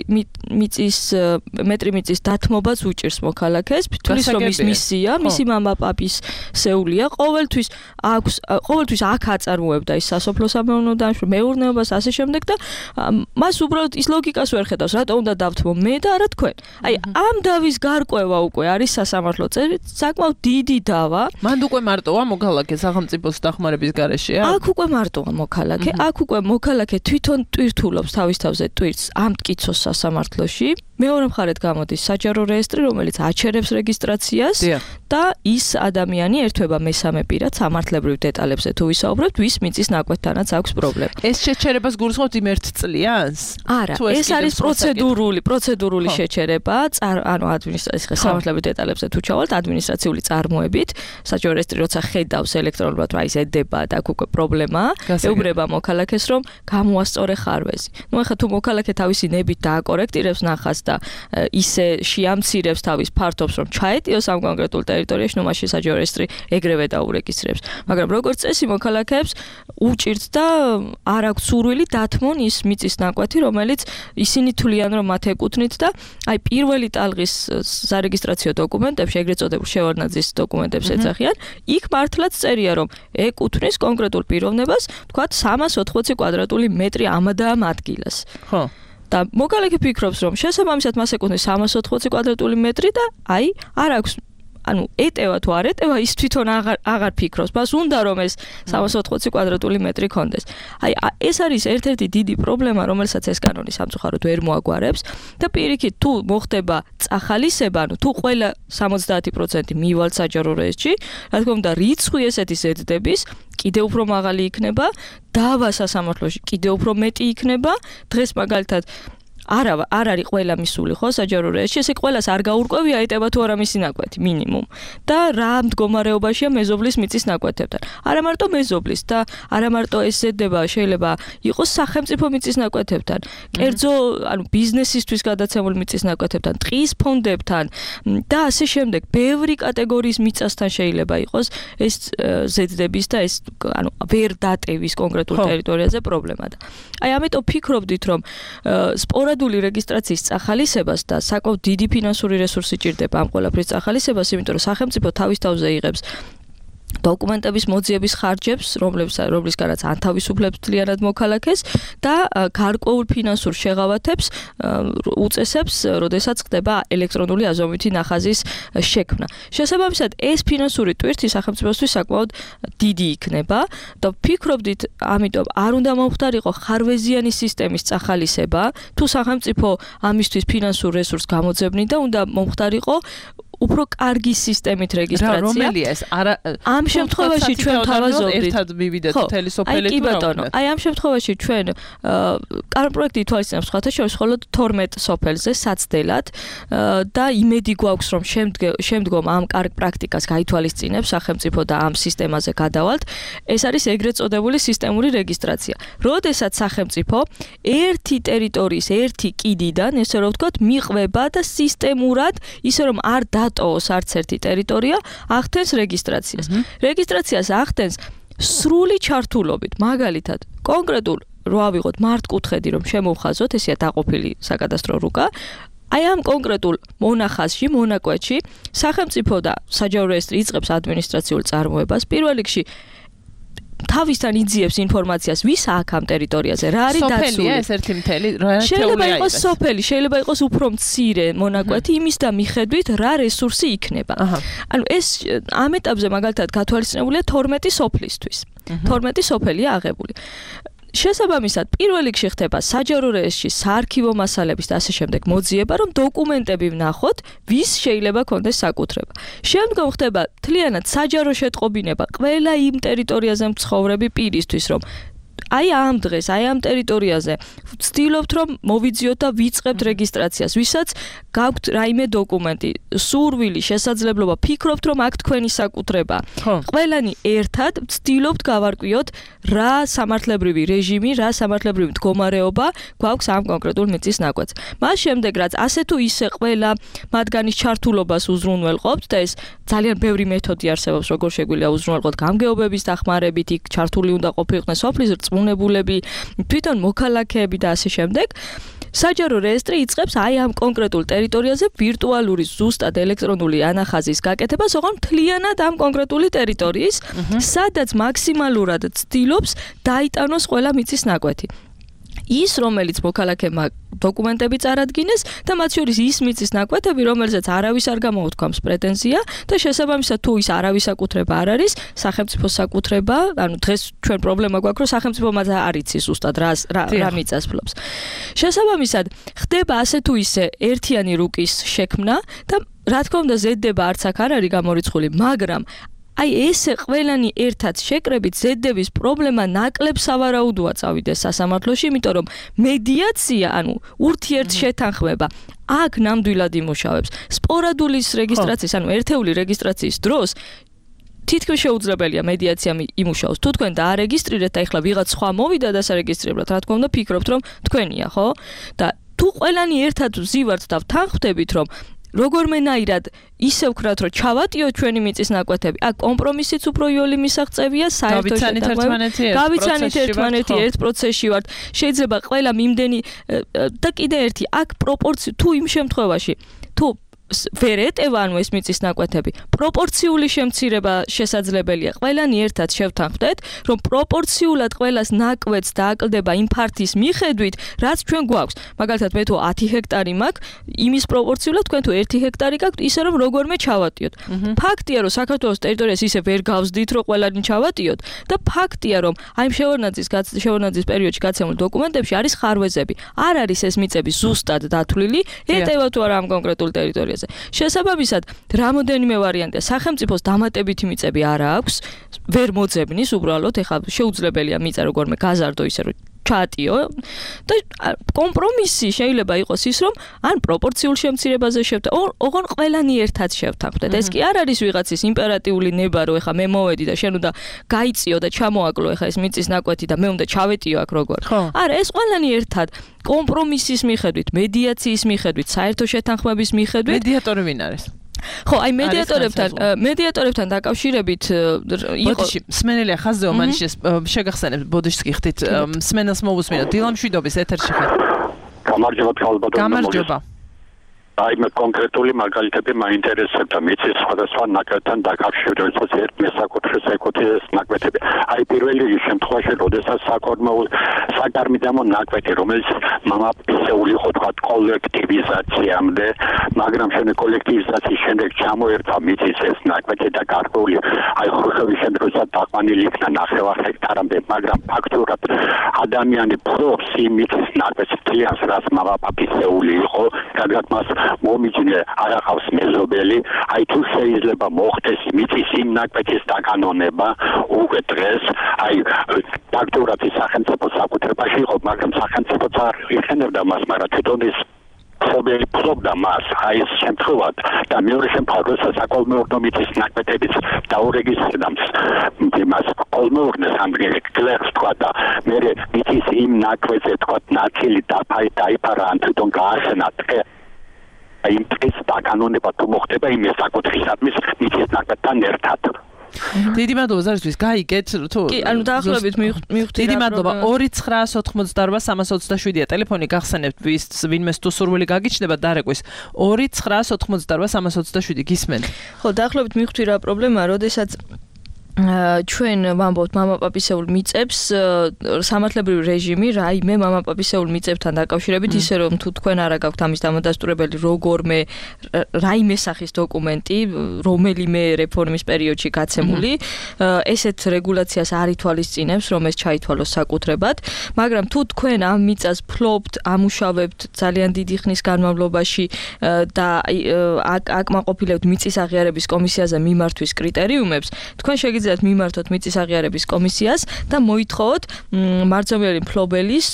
მეტრი მიწის დათმობაც უჭირს მოქალაქეს, თulis რომ ის მისია, მისი მამა-პაპის სეულია, ყოველთვის აქ აწარმოებდა ის სასოფლო სამეურნეო დანაშაულს, მეურნეობას ასე შემდეგ და მას უბრალოდ ის ლოგიკას ვერ ხედავს, რატო უნდა დავთმო მე და არა თქვენ. აი, ამ დავის გარკვევა უკვე არის სასამართლო წესით, საკმაოდ დიდი დავა. მანდ უკვე მარტოა მოქალაქე სახელმწიფოს დახმარების გარეშეა? აქ უკვე მარტოა მოქალაქე. აქ უკვე მოქალაქე თვითონ ტვირთულობს თავის თავზე ტვირთს ამ მტკიცოს სასამართლოში. მეორე მხარედ გამოდის საჯარო რეესტრი, რომელიც აჩერებს რეგისტრაციას და ის ადამიანი ერთვება მესამე პირად სამართლებრივ დეტალებზე თუ ვისაუბრებთ, ვის მიწის ნაკვეთთანაც აქვს პრობლემა. ეს შეჩერებას გულისხმობთ იმ 1 წლიანს? არა, ეს არის პროცედურული შეჩერება, ანუ ადმინისტრაციის სამართლებრივ დეტალებზე თუ ჩავალთ, ადმინისტრაციული წარმოებით, საჯარო რეესტრი როცა ხედავს ელექტრონულად, რა ის ედება და აქ უკვე პრობლემაა, ეუბნება მოქალაქეს, რომ გამოასწორე ხარვეზი. ნუ ახლა თუ მოქალაქე თავისი ნებით დააკორექტირებს ნახაზს და ისე შეამცირებს თავის ფართობს, რომ ჩაეტიოს ამ კონკრეტულ ტერიტორიაში, ნუ მაშინ საჯარო რეესტრი ეგრევე დაურეგისტრებს. მაგრამ როგორც წესი მოქალაქეებს უჭირთ და არ აქვს სურვილი დათმონ ის მიწის ნაკვეთი, რომელიც ისინი თვლიან, რომ მათ ეკუთვნით და აი პირველი ტალღის სარეგისტრაციო დოკუმენტებში, ეგრეთ წოდებულ შევარდნაძის დოკუმენტებს ეძახიან, იქ მართლაც წერია, რომ ეკუთვნის კონკრეტულ პიროვნებას, თქვათ 380 კვადრატული მეტრი ამ და ამ ადგილას. ხო. და მოქალაქე ფიქრობს, რომ შესაბამისად მას ეკუთვნის 380 კვადრატული მეტრი და აი არ აქვს ანუ ეტევა თუ არ ეტევა ის თვითონ აღარ ფიქრობს. მას უნდა რომ ეს 380 კვადრატული მეტრი კონდეს. აი ეს არის ერთ-ერთი დიდი პრობლემა, რომელსაც ეს კანონი სამწუხაროდ ვერ მოაგვარებს და პირიქით თუ მოხდება წახალისება, ანუ თუ ყველა 70% მივალ საჯარო რეესტრში, რა თქმა უნდა, რიცხვი ესეთი ზედდების კიდევ უფრო მაღალი იქნება, დავა სასამართლოში კიდევ უფრო მეტი იქნება. დღეს მაგალითად არ არის ყველა მისული ხო საჯარო რეესტრში, ესე ყველას არ გაურკვევია ეტევა თუ არა მისი ნაკვეთი მინიმუმ და რა მდგომარეობაშია მეზობლის მიწის ნაკვეთებთან. არა მარტო მეზობლის და არა მარტო ეს ზედება შეიძლება იყოს სახელმწიფო მიწის ნაკვეთებთან, კერძო ანუ ბიზნესისთვის გადაცემული მიწის ნაკვეთებთან, ტყის ფონდებთან და ასე შემდეგ. ბევრი კატეგორიის მიწასთან შეიძლება იყოს ეს ზედდების და ეს ანუ ვერ დატევის კონკრეტულ ტერიტორიაზე პრობლემა და აი ამიტომ ფიქრობდით რომ სპორადული რეგისტრაციის წახალისებას და საკმაოდ დიდი ფინანსური რესურსი ჭირდება ამ ყველაფრის წახალისებას, იმიტომ რომ სახელმწიფო თავის თავზე იღებს დოკუმენტების მოძიების ხარჯებს, რომლისგანაც ანთავისუფლებს ძალიანად მოქალაქეს და გარკვეულ ფინანსურ შეღავათებს უწესებს, როდესაც ხდება ელექტრონული აზომვითი ნახაზის შექმნა. შესაბამისად, ეს ფინანსური ტვირთი სახელმწიფოსთვის საკმაოდ დიდი იქნება და ფიქრობდით, ამიტომ არ უნდა მომხდარიყო ხარვეზიანი სისტემის წახალისება, თუ სახელმწიფო ამისთვის ფინანსურ რესურსს გამოძებნიდა, უნდა მომხდარიყო უფრო კარგი სისტემით რეგისტრაცია. რომელია ეს? ამ შემთხვევაში ჩვენ თავაზობდით ერთად მივიდეთ მთელი სოფელი თუ რა? აი ამ შემთხვევაში ჩვენ კანონპროექტი ითვალისწინებს სხვათა შორის მხოლოდ 12 სოფელზე საცდელად და იმედი გვაქვს რომ შემდგომ ამ კარგ პრაქტიკას გაითვალისწინებს სახელმწიფო და ამ სისტემაზე გადავალთ. ეს არის ეგრეთ წოდებული სისტემური რეგისტრაცია. როდესაც სახელმწიფო ერთი ტერიტორიის ერთი კიდიდან, ესე რომ ვთქვათ, მიყვება და სისტემურად, ისე რომ არ დატოვოს არც ერთი ტერიტორია, ახდენს რეგისტრაციას. რეგისტრაციას ახდენს სრული ჩართულობით, მაგალითად, კონკრეტულ რო ავიღოთ მართკუთხედი, რომ შემოვხაზოთ, ესეა დაყოფილი საკადასტრო რუკა, აი ამ კონკრეტულ მონახაზში, მონაკვეთში, სახელმწიფო და საჯარო რეესტრი იწყებს ადმინისტრაციულ წარმოებას, პირველ რიგში თავისთან იძიებს ინფორმაციას, ვის აქ ამ ტერიტორიაზე, რა არის დაცული. სოფელია ეს ერთი მთელი, შეიძლება იყოს სოფელი, შეიძლება იყოს უფრო მცირე მონაკვეთი, იმის და მიხედვით რა რესურსი იქნება. ანუ ეს ამ ეტაპზე მაგალითად გათვალისწინებულია 12 სოფლისთვის. 12 სოფელია აღებული. შესაბამისად, პირველ რიგში ხდება საჯარო რეესტრში საარქივო მასალების და ასე შემდეგ მოძიება, რომ დოკუმენტები ვნახოთ, ვის შეიძლება კონდეს საკუთრება. შემდგომ ხდება მთლიანად საჯარო შეტყობინება ყველა იმ ტერიტორიაზე მცხოვრები პირისთვის, რომ აი ამ დღეს, აი ამ ტერიტორიაზე ვცდილობთ რომ მოვიძიოთ და ვიწყებთ რეგისტრაციას, ვისაც გაქვთ რაიმე დოკუმენტი, სურვილი, შესაძლებლობა, ფიქრობთ რომ აქ თქვენი საკუთრება. ყველანი ერთად ვცდილობთ გავარკვიოთ რა სამართლებრივი რეჟიმი, რა სამართლებრივი მდგომარეობა გვაქვს ამ კონკრეტულ მიწის ნაკვეთს. მას შემდეგ რაც ასე თუ ისე ყველა მათგანის ჩართულობას უზრუნველყოფთ და ეს ძალიან ბევრი მეთოდი არსებობს, როგორ შეგვიძლია უზრუნველყოთ გამგეობების დახმარებით, იქ ჩართული უნდა ყოფილიყვნენ სოფლის რწმუნებულები, თვითონ მოქალაქეები და ასე შემდეგ. საჯარო რეესტრი იწყებს აი ამ კონკრეტულ ტერიტორიაზე ვირტუალური ზუსტად ელექტრონული ანახაზის გაკეთებას, ოღონდ მთლიანად ამ კონკრეტული ტერიტორიის, სადაც მაქსიმალურად ცდილობს დაიტანოს ყველა მიწის ნაკვეთი. ის, რომელიც მოქალაქეებმა დოკუმენტები წარადგინეს და მათ შორის ის მიწის ნაკვეთები, რომელზეც არავის არ გამოუთქვამს პრეტენზია და შესაბამისად თუ ის არავის საკუთრება არ არის, სახელმწიფოს საკუთრება, ანუ დღეს ჩვენ პრობლემა გვაქვს, რომ სახელმწიფო მათ არ იცის ზუსტად რა მიწას ფლობს. შესაბამისად, ხდება ასე თუ ისე ერთიანი რუკის შექმნა და რა თქმა უნდა ზედდება არც აქ არ არის გამორიცხული, მაგრამ აი ესე ყველანი ერთად შეკრებით ზედდების პრობლემა ნაკლებ სავარაუდოა წავიდეს სასამართლოში, იმიტომ რომ მედიაცია, ანუ ურთიერთშეთანხმება აქ ნამდვილად იმუშავებს. სპორადულის რეგისტრაციის, ანუ ერთეული რეგისტრაციის დროს თითქმის შეუძლებელია მედიაცია იმუშაოს. თუ თქვენ დაარეგისტრირეთ და ეხლა ვიღაც სხვა მოვიდა დასარეგისტრირებლად, რა თქმა უნდა ფიქრობთ რომ თქვენია, ხო? და თუ ყველანი ერთად ვზივართ და ვთანხმდებით რომ როგორმენაირად ისე ვქრათ რომ ჩავატიოთ ჩვენი მიწის ნაკვეთები, აქ კომპრომისიც უფრო იოლი მისაღწევია, საერთო შეთანხმება. გავიცანით ერთმანეთი ერთ პროცესში ვართ. შეიძლება ყველა მიმდენი და კიდე ერთი, აქ პროპორცია თუ იმ შემთხვევაში, თუ ვერ ეტევა ანუ ეს მიწის ნაკვეთები პროპორციული შემცირება შესაძლებელია ყველანი ერთად შევთანხმდეთ რომ პროპორციულად ყველას ნაკვეთს დააკლდება იმ ფართის მიხედვით რაც ჩვენ გვაქვს მაგალითად მე თუ 10 ჰექტარი მაქვს იმის პროპორციულად თქვენ თუ 1 ჰექტარი გაქვთ ისე რომ როგორმე ჩავატიოთ ფაქტია რომ საქართველოს ტერიტორიას ისე ვერ გავზდით რომ ყველანი ჩავატიოთ და ფაქტია რომ აი შევარდნაძის პერიოდში გაცემულ დოკუმენტებში არის ხარვეზები არ არის ეს მიწები ზუსტად დათვლილი ეტევა თუ არა ამ კონკრეტულ ტერიტორიაზე შესაბამისად რამოდენიმე ვარიანტია სახელმწიფოს დამატებითი მიწები არ აქვს ვერ მოძებნის უბრალოდ ეხლა შეუძლებელია მიწა როგორმე გაზარდო ისე რომ ჩაატიო და კომპრომისი შეიძლება იყოს ის რომ ან პროპორციულ შემცირებაზე ოღონ ყველანი ერთად შევთანხმდეთ ეს კი არ არის ვიღაცის იმპერატიული ნება რომ ეხლა მე მოვედი და შენ უნდა გაიწიო და ჩამოაკლო ეხლა ეს მიწის ნაკვეთი და მე უნდა ჩავეტიო აქ როგორ არა ეს ყველანი ერთად კომპრომისის მიხედვით მედიაციის მიხედვით საერთო შეთანხმების მიხედვით მედიატორი ვინ არის ხო, აი მედიატორებთან დაკავშირებით იყო სმენელია ხაზზე ომანიშეს შეგახსენებთ ბოდიშს გიხდით სმენელს მოვუსმინოთ დილამშვიდობის ეთერში ხარ გამარჯობა აი მე კონკრეტული მაგალითები მაინტერესებდა მიწის სხვადასხვა ნაკვეთთან დაკავშირებით ერთ მესაკუთრეს ეკუთვნის ნაკვეთები აი პირველი შემთხვევაში როდესაც საკარმიდამო ნაკვეთი რომელიც მამაფისეული იყო თქვა კოლექტივიზაციამდე მაგრამ შემდეგ კოლექტივიზაციის შემდეგ ჩამოერთვა მიწის ეს ნაკვეთი და გარკვეული აი ხუშოვის შემდგომად დაყვანილი იქნა 9 ჰექტარამდე მაგრამ ფაქტურად ადამიანი ფლობს იმ მიწის ნაკვეთს თლიანს რაც მამაფისეული იყო რადგან მას მომიჯნე არ ახავს მეზობელი აი თუ შეიძლება მოხდეს მიწის იმ ნაკვეთის დაკანონება უკვე დღეს აი ფაქტურად სახელმწიფო საკუთრებაში იყო მაგრამ სახელმწიფოც არ იხენებდა მას მაგრამ თვითონ ის ხობელი ფლობდა მას აი ეს შემთხვევად და მეორე შემთხვევაში საკოლმეურნეო მიწის ნაკვეთების დაურეგისტრირებას იმას კოლმეურნეს ამგერე კლერს თქვა და მე მიწის იმ ნაკვეთზე თქვა ნაწილი დაიფარა ან თვითონ გააშენა იმ დღეს დაკანონება თუ მოხდება იმ საკუთრისადმის მიწის ნაკვეთთან ერთად დიდი მადლობა ზარისთვის გაიგეთ თუ კი ანუ დაახლოებით მივხვდი დიდი მადლობა 2988327-ია ტელეფონი გახსენებთ ვინმეს თუ სურვილი გაგიჩნდება დარეკვის 2988327 გისმენთ ხო დაახლოებით მივხვდი რა პრობლემაა როდესაც ჩვენ ვამბობთ მამაპაპისეულ მიწებს სამართლებრივი რეჟიმი რაიმე მამაპაპისეულ მიწებთან დაკავშირებით ისე რომ თუ თქვენ არა გაქვთ ამის დამადასტურებელი როგორმე რაიმე სახის დოკუმენტი რომელიმე რეფორმის პერიოდში გაცემული ესეთ რეგულაციას არ ითვალისწინებს რომ ეს ჩაითვალოს საკუთრებად მაგრამ თუ თქვენ ამ მიწას ფლობთ ამუშავებთ ძალიან დიდი ხნის განმავლობაში და აკმაყოფილებთ მიწის აღიარების კომისიაზე მიმართვის კრიტერიუმებს თქვენ შეგიძლიათ მიმართოთ მიწის აღიარების კომისიას და მოითხოვოთ მარჯვენელი მფლობელის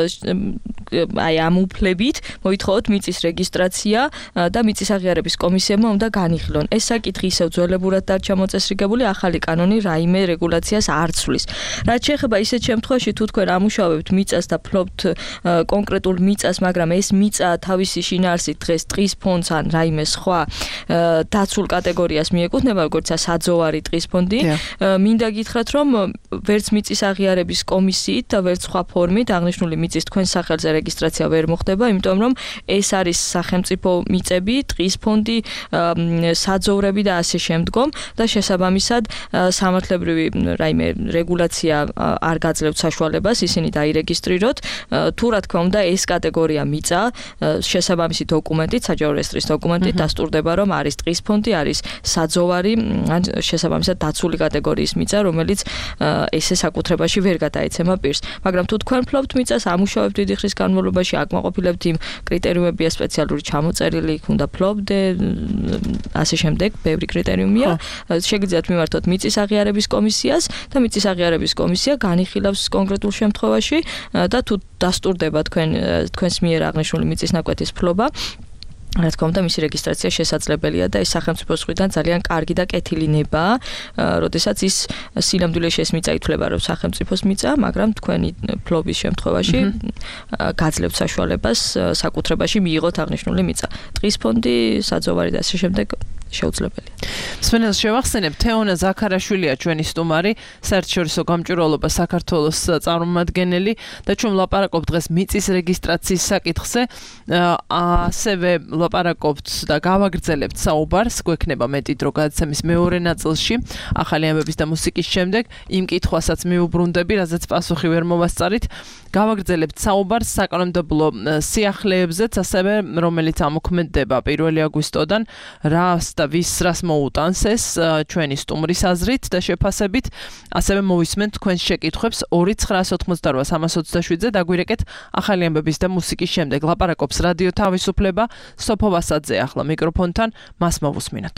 აი ამ უფლებით მოითხოვოთ მიწის რეგისტრაცია და მიწის აღიარების კომისიებმა უნდა განიხილონ ეს საკითხი ისევ ძველებურად დარჩა მოწესრიგებული ახალი კანონი რაიმე რეგულაციას არ ცვლის რაც შეეხება ისეთ შემთხვევაში თუ თქვენ ამუშავებთ მიწას და ფლობთ კონკრეტულ მიწას მაგრამ ეს მიწა თავისი შინაარსით დღეს ტყის ფონდს ან რაიმე სხვა დაცულ კატეგორიას მიეკუთვნება როგორც საძოვარი ტყის ფონდი მინდა გითხრათ რომ ვერც მიწის აღიარების კომისიით და ვერც სხვა ფორმით აღნიშნული მიწის თქვენ სახელზე რეგისტრაცია ვერ მოხდება იმიტომ რომ ეს არის სახელმწიფო მიწები ტყის ფონდი საძოვრები და ასე შემდგომ და შესაბამისად სამართლებრივი რაიმე რეგულაცია არ გაძლევთ საშუალებას ისინი დაირეგისტრიროთ თუ რა თქმა უნდა ეს კატეგორია მიწა შესაბამისი დოკუმენტით საჯარო რეესტრის დოკუმენტით დასტურდება რომ არის ტყის ფონდი არის საძოვარი ან შესაბამისად დაცული კატეგორიის მიწა რომელიც ესე საკუთრებაში ვერ გადაეცემა პირს მაგრამ თუ თქვენ ფლობთ მიწას ამუშავებთ დიდი ხნის განმავლობაში აკმაყოფილებთ იმ კრიტერიუმებია სპეციალური ჩამოწერილი იქ უნდა ფლობდე ასე შემდეგ ბევრი კრიტერიუმია შეგიძლიათ მიმართოთ მიწის აღიარების კომისიას და მიწის აღიარების კომისია განიხილავს კონკრეტულ შემთხვევაში და თუ დასტურდება თქვენს მიერ აღნიშნული მიწის ნაკვეთის ფლობა რა თქმა უნდა მისი რეგისტრაცია შესაძლებელია და ეს სახელმწიფოს მხრიდან ძალიან კარგი და კეთილი ნება, როდესაც ის სინამდვილეში ეს მიწა ითვლება რომ სახელმწიფოს მიწა, მაგრამ თქვენი ფლობის შემთხვევაში გაძლევთ საშუალებას საკუთრებაში მიიღოთ აღნიშნული მიწა. ტყის ფონდი, საძოვარი და ასე შემდეგ შეუძლებელია. სვენელს შევახსენებ, თეონა ზაქარაშვილია ჩვენი სტუმარი, საერთაშორისო გამჭვირვალობა საქართველოს წარმომადგენელი და ჩვენ ვლაპარაკობთ დღეს მიწის რეგისტრაციის საკითხზე. ასევე ვლაპარაკობთ და გავაგრძელებთ საუბარს, გვექნება მეტი დრო გადაცემის მეორე ნაწილში, ახალი ამბების და მუსიკის შემდეგ, იმ კითხვასაც მიუბრუნდები, რაზეც პასუხი ვერ მოვასწარით. გავაგრძელებთ საუბარს საკანონმდებლო სიახლეებზეც, ასევე რომელიც ამოქმედდება 1 აგვისტოდან, რას და რას მოუტანს ეს ჩვენი სტუმრის აზრით და შეფასებით, ასევე მოვისმენთ თქვენს შეკითხვებს 2988327-ზე დაგვირეკეთ ახალი ამბების და მუსიკის შემდეგ. ლაპარაკობს რადიო თავისუფლება, სოფო ვასაძე ახლა მიკროფონთან, მას მოვუსმინოთ.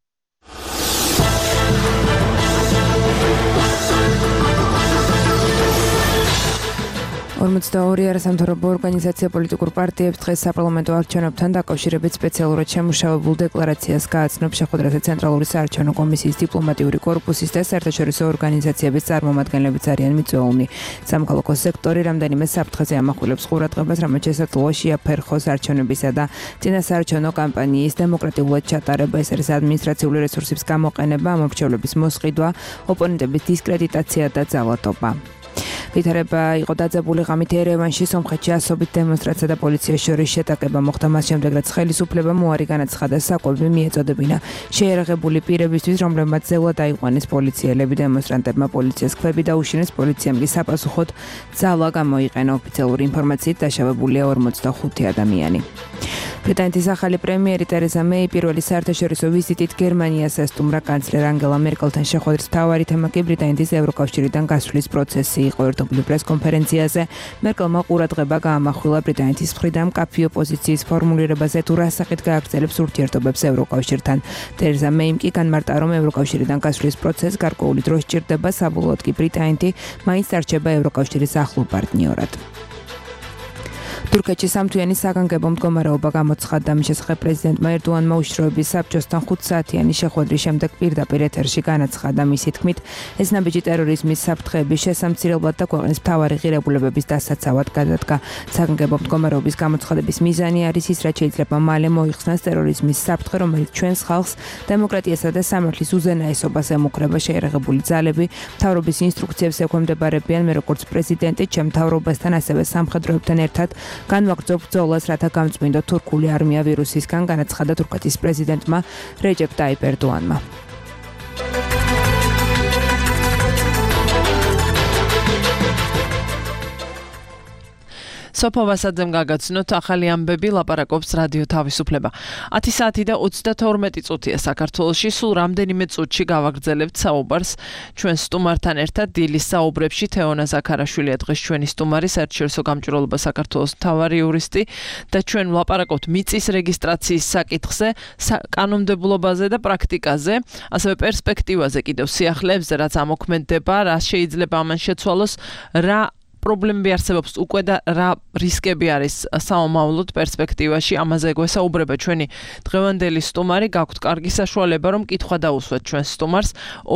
42 არასამთავრობო ორგანიზაცია პოლიტიკურ პარტიებს დღეს საპარლამენტო არჩევნებთან დაკავშირებით სპეციალურად შემუშავებულ დეკლარაციას გააცნობს შეხვედრაზე ცენტრალური საარჩევნო კომისიის დიპლომატიური კორპუსის და საერთაშორისო ორგანიზაციების წარმომადგენლებიც არიან მიწვეულნი. სამოქალაქო სექტორი რამდენიმე საფრთხეზე ამახვილებს ყურადღებას, რამაც შესაძლოა ფერხოს არჩევნებისა და წინასაარჩევნო კამპანიის დემოკრატიულად ჩატარება, ეს არის ადმინისტრაციული რესურსების გამოყენება, მომრჩევლების მოსყიდვა, ოპონენტების დისკრედიტაცია და ძალადობა. ვითარება იყო დაძაბული ღამით ერევანში, სომხეთში ასობით დემონსტრაცია და პოლიციის შორის შეტაკება მოხდა, მას შემდეგ რაც ხელისუფლებამ უარი განაცხადა საკვები მიეწოდებინა შეიარაღებული პირებისთვის, რომლებმაც ზეულად აიყვანეს პოლიციელები დემონსტრანტებმა პოლიციას ქვები დაუშინეს, პოლიციამ კი საპასუხოდ ძალა გამოიყენა. ოფიციალური ინფორმაციით დაშავებულია 45 ადამიანი. ბრიტანეთის ახალი პრემიერი ტერეზა მეი პირველი საერთაშორისო ვიზიტით გერმანიას ესტუმრა კანცლერ ანგელა მერკელთან შეხვედრის მთავარი თემა კი ბრიტანეთის ევროკავშირიდან გასვლის პროცესი იყო. ერთობლივ პრესკონფერენციაზე მერკელმა ყურადღება გაამახვილა ბრიტანეთის მხრიდან მკაფიო პოზიციის ფორმულირებაზე, თუ რა სახით გააგრძელებს ურთიერთობებს ევროკავშირთან. ტერეზა მეიმ კი განმარტა, რომ ევროკავშირიდან გასვლის პროცესს გარკვეული დრო სჭირდება, საბოლოოდ კი ბრიტანეთი მაინც არჩება ევროკავშირის ახლო პარტნიორად. თურქეთში სამთვიანი საგანგებო მდგომარეობა გამოცხადდა, მის შესახებ პრეზიდენტმა ერდოანმა უშიშროების საბჭოსთან 5 საათიანი შეხვედრის შემდეგ პირდაპირ ეთერში განაცხადა, მისი თქმით, ეს ნაბიჯი ტერორიზმის საფრთხეების შესამცირებლად და ქვეყნის მთავარი ღირებულებების დასაცავად გადადგა. საგანგებო მდგომარეობის გამოცხადების მიზანი არის ის, რაც შეიძლება მალე მოიხსნას ტერორიზმის საფრთხე, რომელიც ჩვენს ხალხს დემოკრატიასა და სამართლის უზენაესობას ემუქრება. შეიარაღებული ძალები მთავრობის ინსტრუქციებს ექვემდებარებიან, მე როგორც პრეზიდენტი, ჩემ მთავრობასთან, ასევე სამხედროებთან ერთად განვაგრძობ ბრძოლას, რათა გამწმინდო თურქული არმია ვირუსისგან, განაცხადა თურქეთის პრეზიდენტმა რეჯეპ ტაიპ ერდოანმა. სოფო ვასაძემ გაგაცნოთ ახალი ამბები, ლაპარაკობს რადიო თავისუფლება. 10 საათი და 32 წუთია საქართველოში, სულ რამდენიმე წუთში გავაგრძელებთ საუბარს ჩვენ სტუმართან ერთად. დილის საუბრებში თეონა ზაქარაშვილია დღეს ჩვენი სტუმარი, საერთაშორისო გამჭვირვალობა საქართველოს მთავარი იურისტი და ჩვენ ვლაპარაკობთ მიწის რეგისტრაციის საკითხზე, კანონმდებლობაზე და პრაქტიკაზე, ასევე პერსპექტივაზე კიდევ სიახლეებზე, რაც ამოქმედდება, რა შეიძლება ამან შეცვალოს, რა პრობლემები არსებობს უკვე და რა რისკები არის საომავლოდ პერსპექტივაში, ამაზე გვესაუბრება ჩვენი დღევანდელი სტუმარი. გაქვთ კარგი საშუალება, რომ კითხვა დაუსვათ ჩვენს სტუმარს.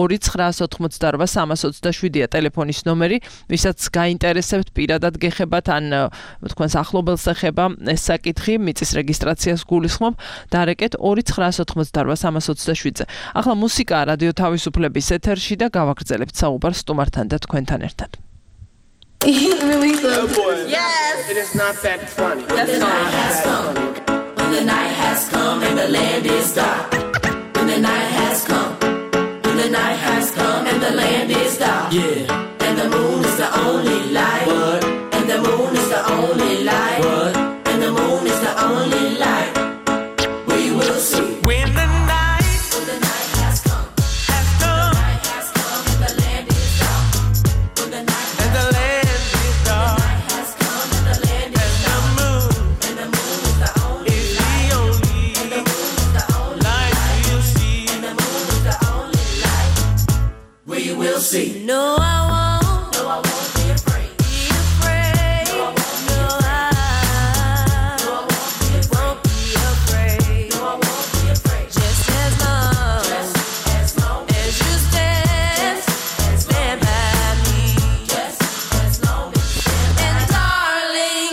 2988327-ია ტელეფონის ნომერი, ვისაც გაინტერესებთ, პირადად გეხებათ ან თქვენს ახლობელს ეხება ეს საკითხი, მიწის რეგისტრაციას გულისხმობ, დარეკეთ 2988327-ზე. ახლა მუსიკა რადიო თავისუფლების ეთერში და გავაგრძელებთ საუბარს სტუმართან და თქვენთან ერთად. Really good. Yes. It is not that funny. When the night has come, when the night has come and the land is dark. When the night has come, when the night has come and the land is dark. Yeah. And the moon is the only light. What? And the moon is the only light. What? And the moon is the only light. We will see. When the night has come. has come The night has come and the land is dark. When the night and the land is dark has come and the land is and the moon and the moon is the only is the only the only light we'll see. the moon is the only light. We will see. No, I won't No, I won't be afraid. be afraid. No, I won't be No, No, I I won't be afraid. won't be afraid. No, I won't be afraid. Just as long As long as you stand by me. Just as long as you stand by And darling,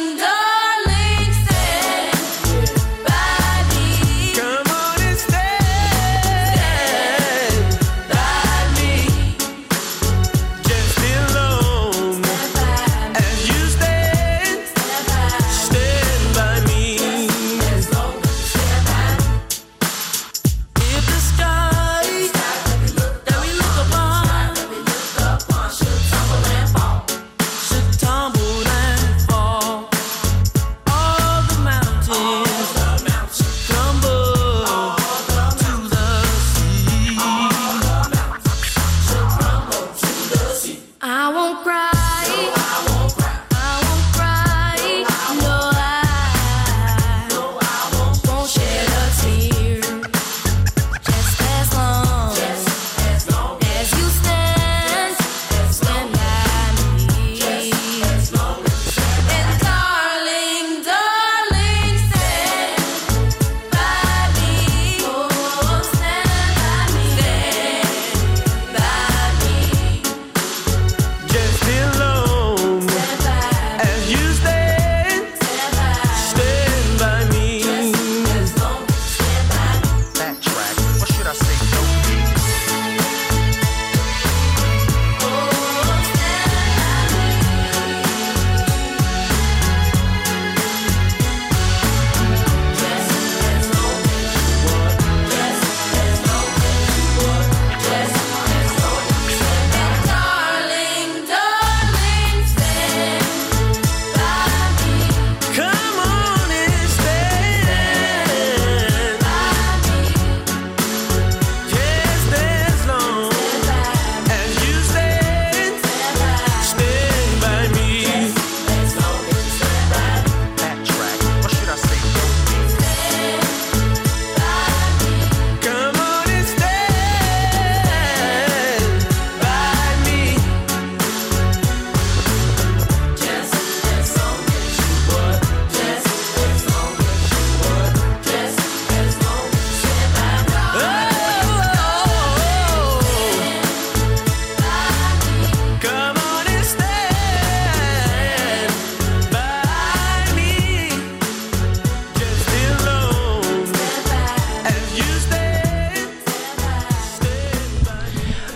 darling, stand by me. Come on and stand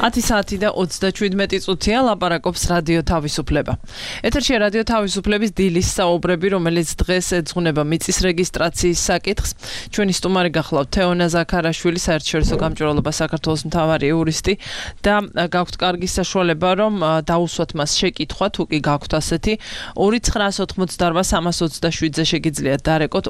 10 საათი და 37 წუთია ლაპარაკობს რადიო თავისუფლება. ეთერშია რადიო თავისუფლების დილის საუბრები, რომელიც დღეს ეძღვნება მიწის რეგისტრაციის საკითხს. ჩვენი სტუმარი გახლავთ თეონა ზაქარაშვილი, საერთაშორისო გამჭვირვალობა საქართველოს მთავარი იურისტი და გაქვთ კარგი საშუალება, რომ დაუსვათ მას შეკითხვა, თუ კი გაქვთ ასეთი 2988327-ზე შეგიძლიათ დარეკოთ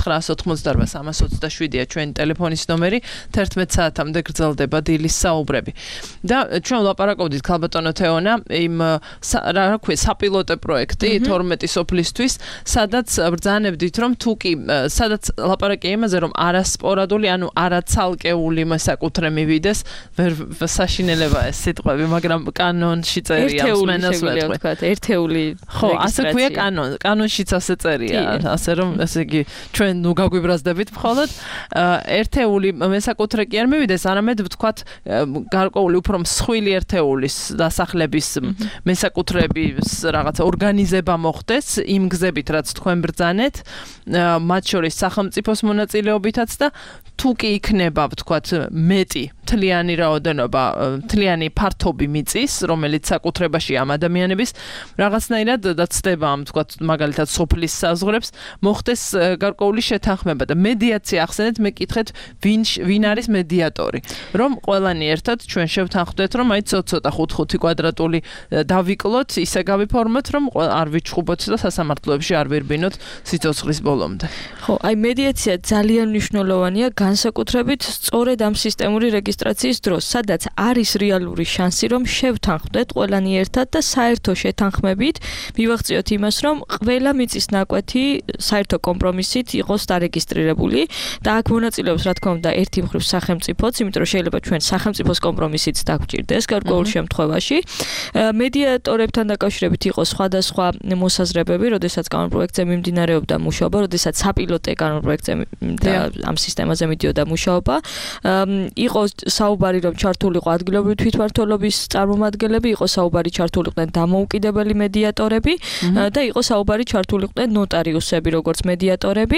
2988327-ია ჩვენი ტელეფონის ნომერი 11 საათამდე გრძელდება დილის საუბრები. და ჩვენ ვლაპარაკობდით ქალბატონო თეონა იმ რა ქვია საპილოტო პროექტი 12 სოფლისთვის, სადაც ბრძანებდით რომ თუ კი სადაც ლაპარაკია იმაზე რომ არასპორადული, ანუ არაცალკეული მოსაკუთრე მივიდეს, ვერ საშინელებაა ეს სიტყვები, მაგრამ კანონში წერია მსმენელს ვეთქვი. ერთეული ხო, ასე ქვია კანონშიც ასე წერია, ასე რომ ესე იგი ჩვენ ნუ გაგვიბრაზდებით მხოლოდ ერთეული მოსაკუთრე კი არ მივიდეს, არამედ ვთქვათ გარკვეული უფრო მსხვილი ერთეულის დასახლების მესაკუთრების რაღაცა ორგანიზება მოხდეს იმ გზებით, რაც თქვენ ბრძანეთ, მათ შორის სახელმწიფოს მონაწილეობითაც და თუ კი იქნება, ვთქვათ, მეტი მთლიანი რაოდენობა, მთლიანი ფართობი მიწის, რომელიც საკუთრებაში ამ ადამიანების რაღაცნაირად დაცდება ამ, ვთქვათ, მაგალითად სოფლის საზღვრებს, მოხდეს გარკვეული შეთანხმება და მედიაცია ახსენეთ, მე კითხეთ, ვინ არის მედიატორი, რომ ყველანი ერთად ჩვენ შევთანხმდეთ, რომ აი ცოტა 5-5 კვადრატული დავიკლოთ, ისე გავიფორმოთ, რომ არ ვიჩხუბოთ და სასამართლოებში არ ვირბინოთ სიცოცხლის ბოლომდე. ხო, აი მედიაცია ძალიან მნიშვნელოვანია განსაკუთრებით სწორედ ამ სისტემური რეგისტრაციის დროს, სადაც არის რეალური შანსი, რომ შევთანხმდეთ ყველანი ერთად და საერთო შეთანხმებით მივაღწიოთ იმას, რომ ყველა მიწის ნაკვეთი საერთო კომპრომისით იყოს დარეგისტრირებული და აქ მონაწილეობს რა თქმა უნდა ერთი მხრივ სახელმწიფოც, იმიტომ რომ შეიძლება ჩვენ სახელმწიფოს კომპრომისით დაგვჭირდეს გარკვეულ შემთხვევაში. მედიატორებთან დაკავშირებით იყო სხვადასხვა მოსაზრებები, როდესაც კანონპროექტზე მიმდინარეობდა მუშაობა, როდესაც საპილოტო კანონპროექტზე და ამ სისტემაზე მიდიოდა მუშაობა. იყო საუბარი, რომ ჩართულიყო ადგილობრივი თვითმმართველობის წარმომადგენლები, იყო საუბარი ჩართულიყვნენ დამოუკიდებელი მედიატორები და იყო საუბარი ჩართულიყვნენ ნოტარიუსები, როგორც მედიატორები.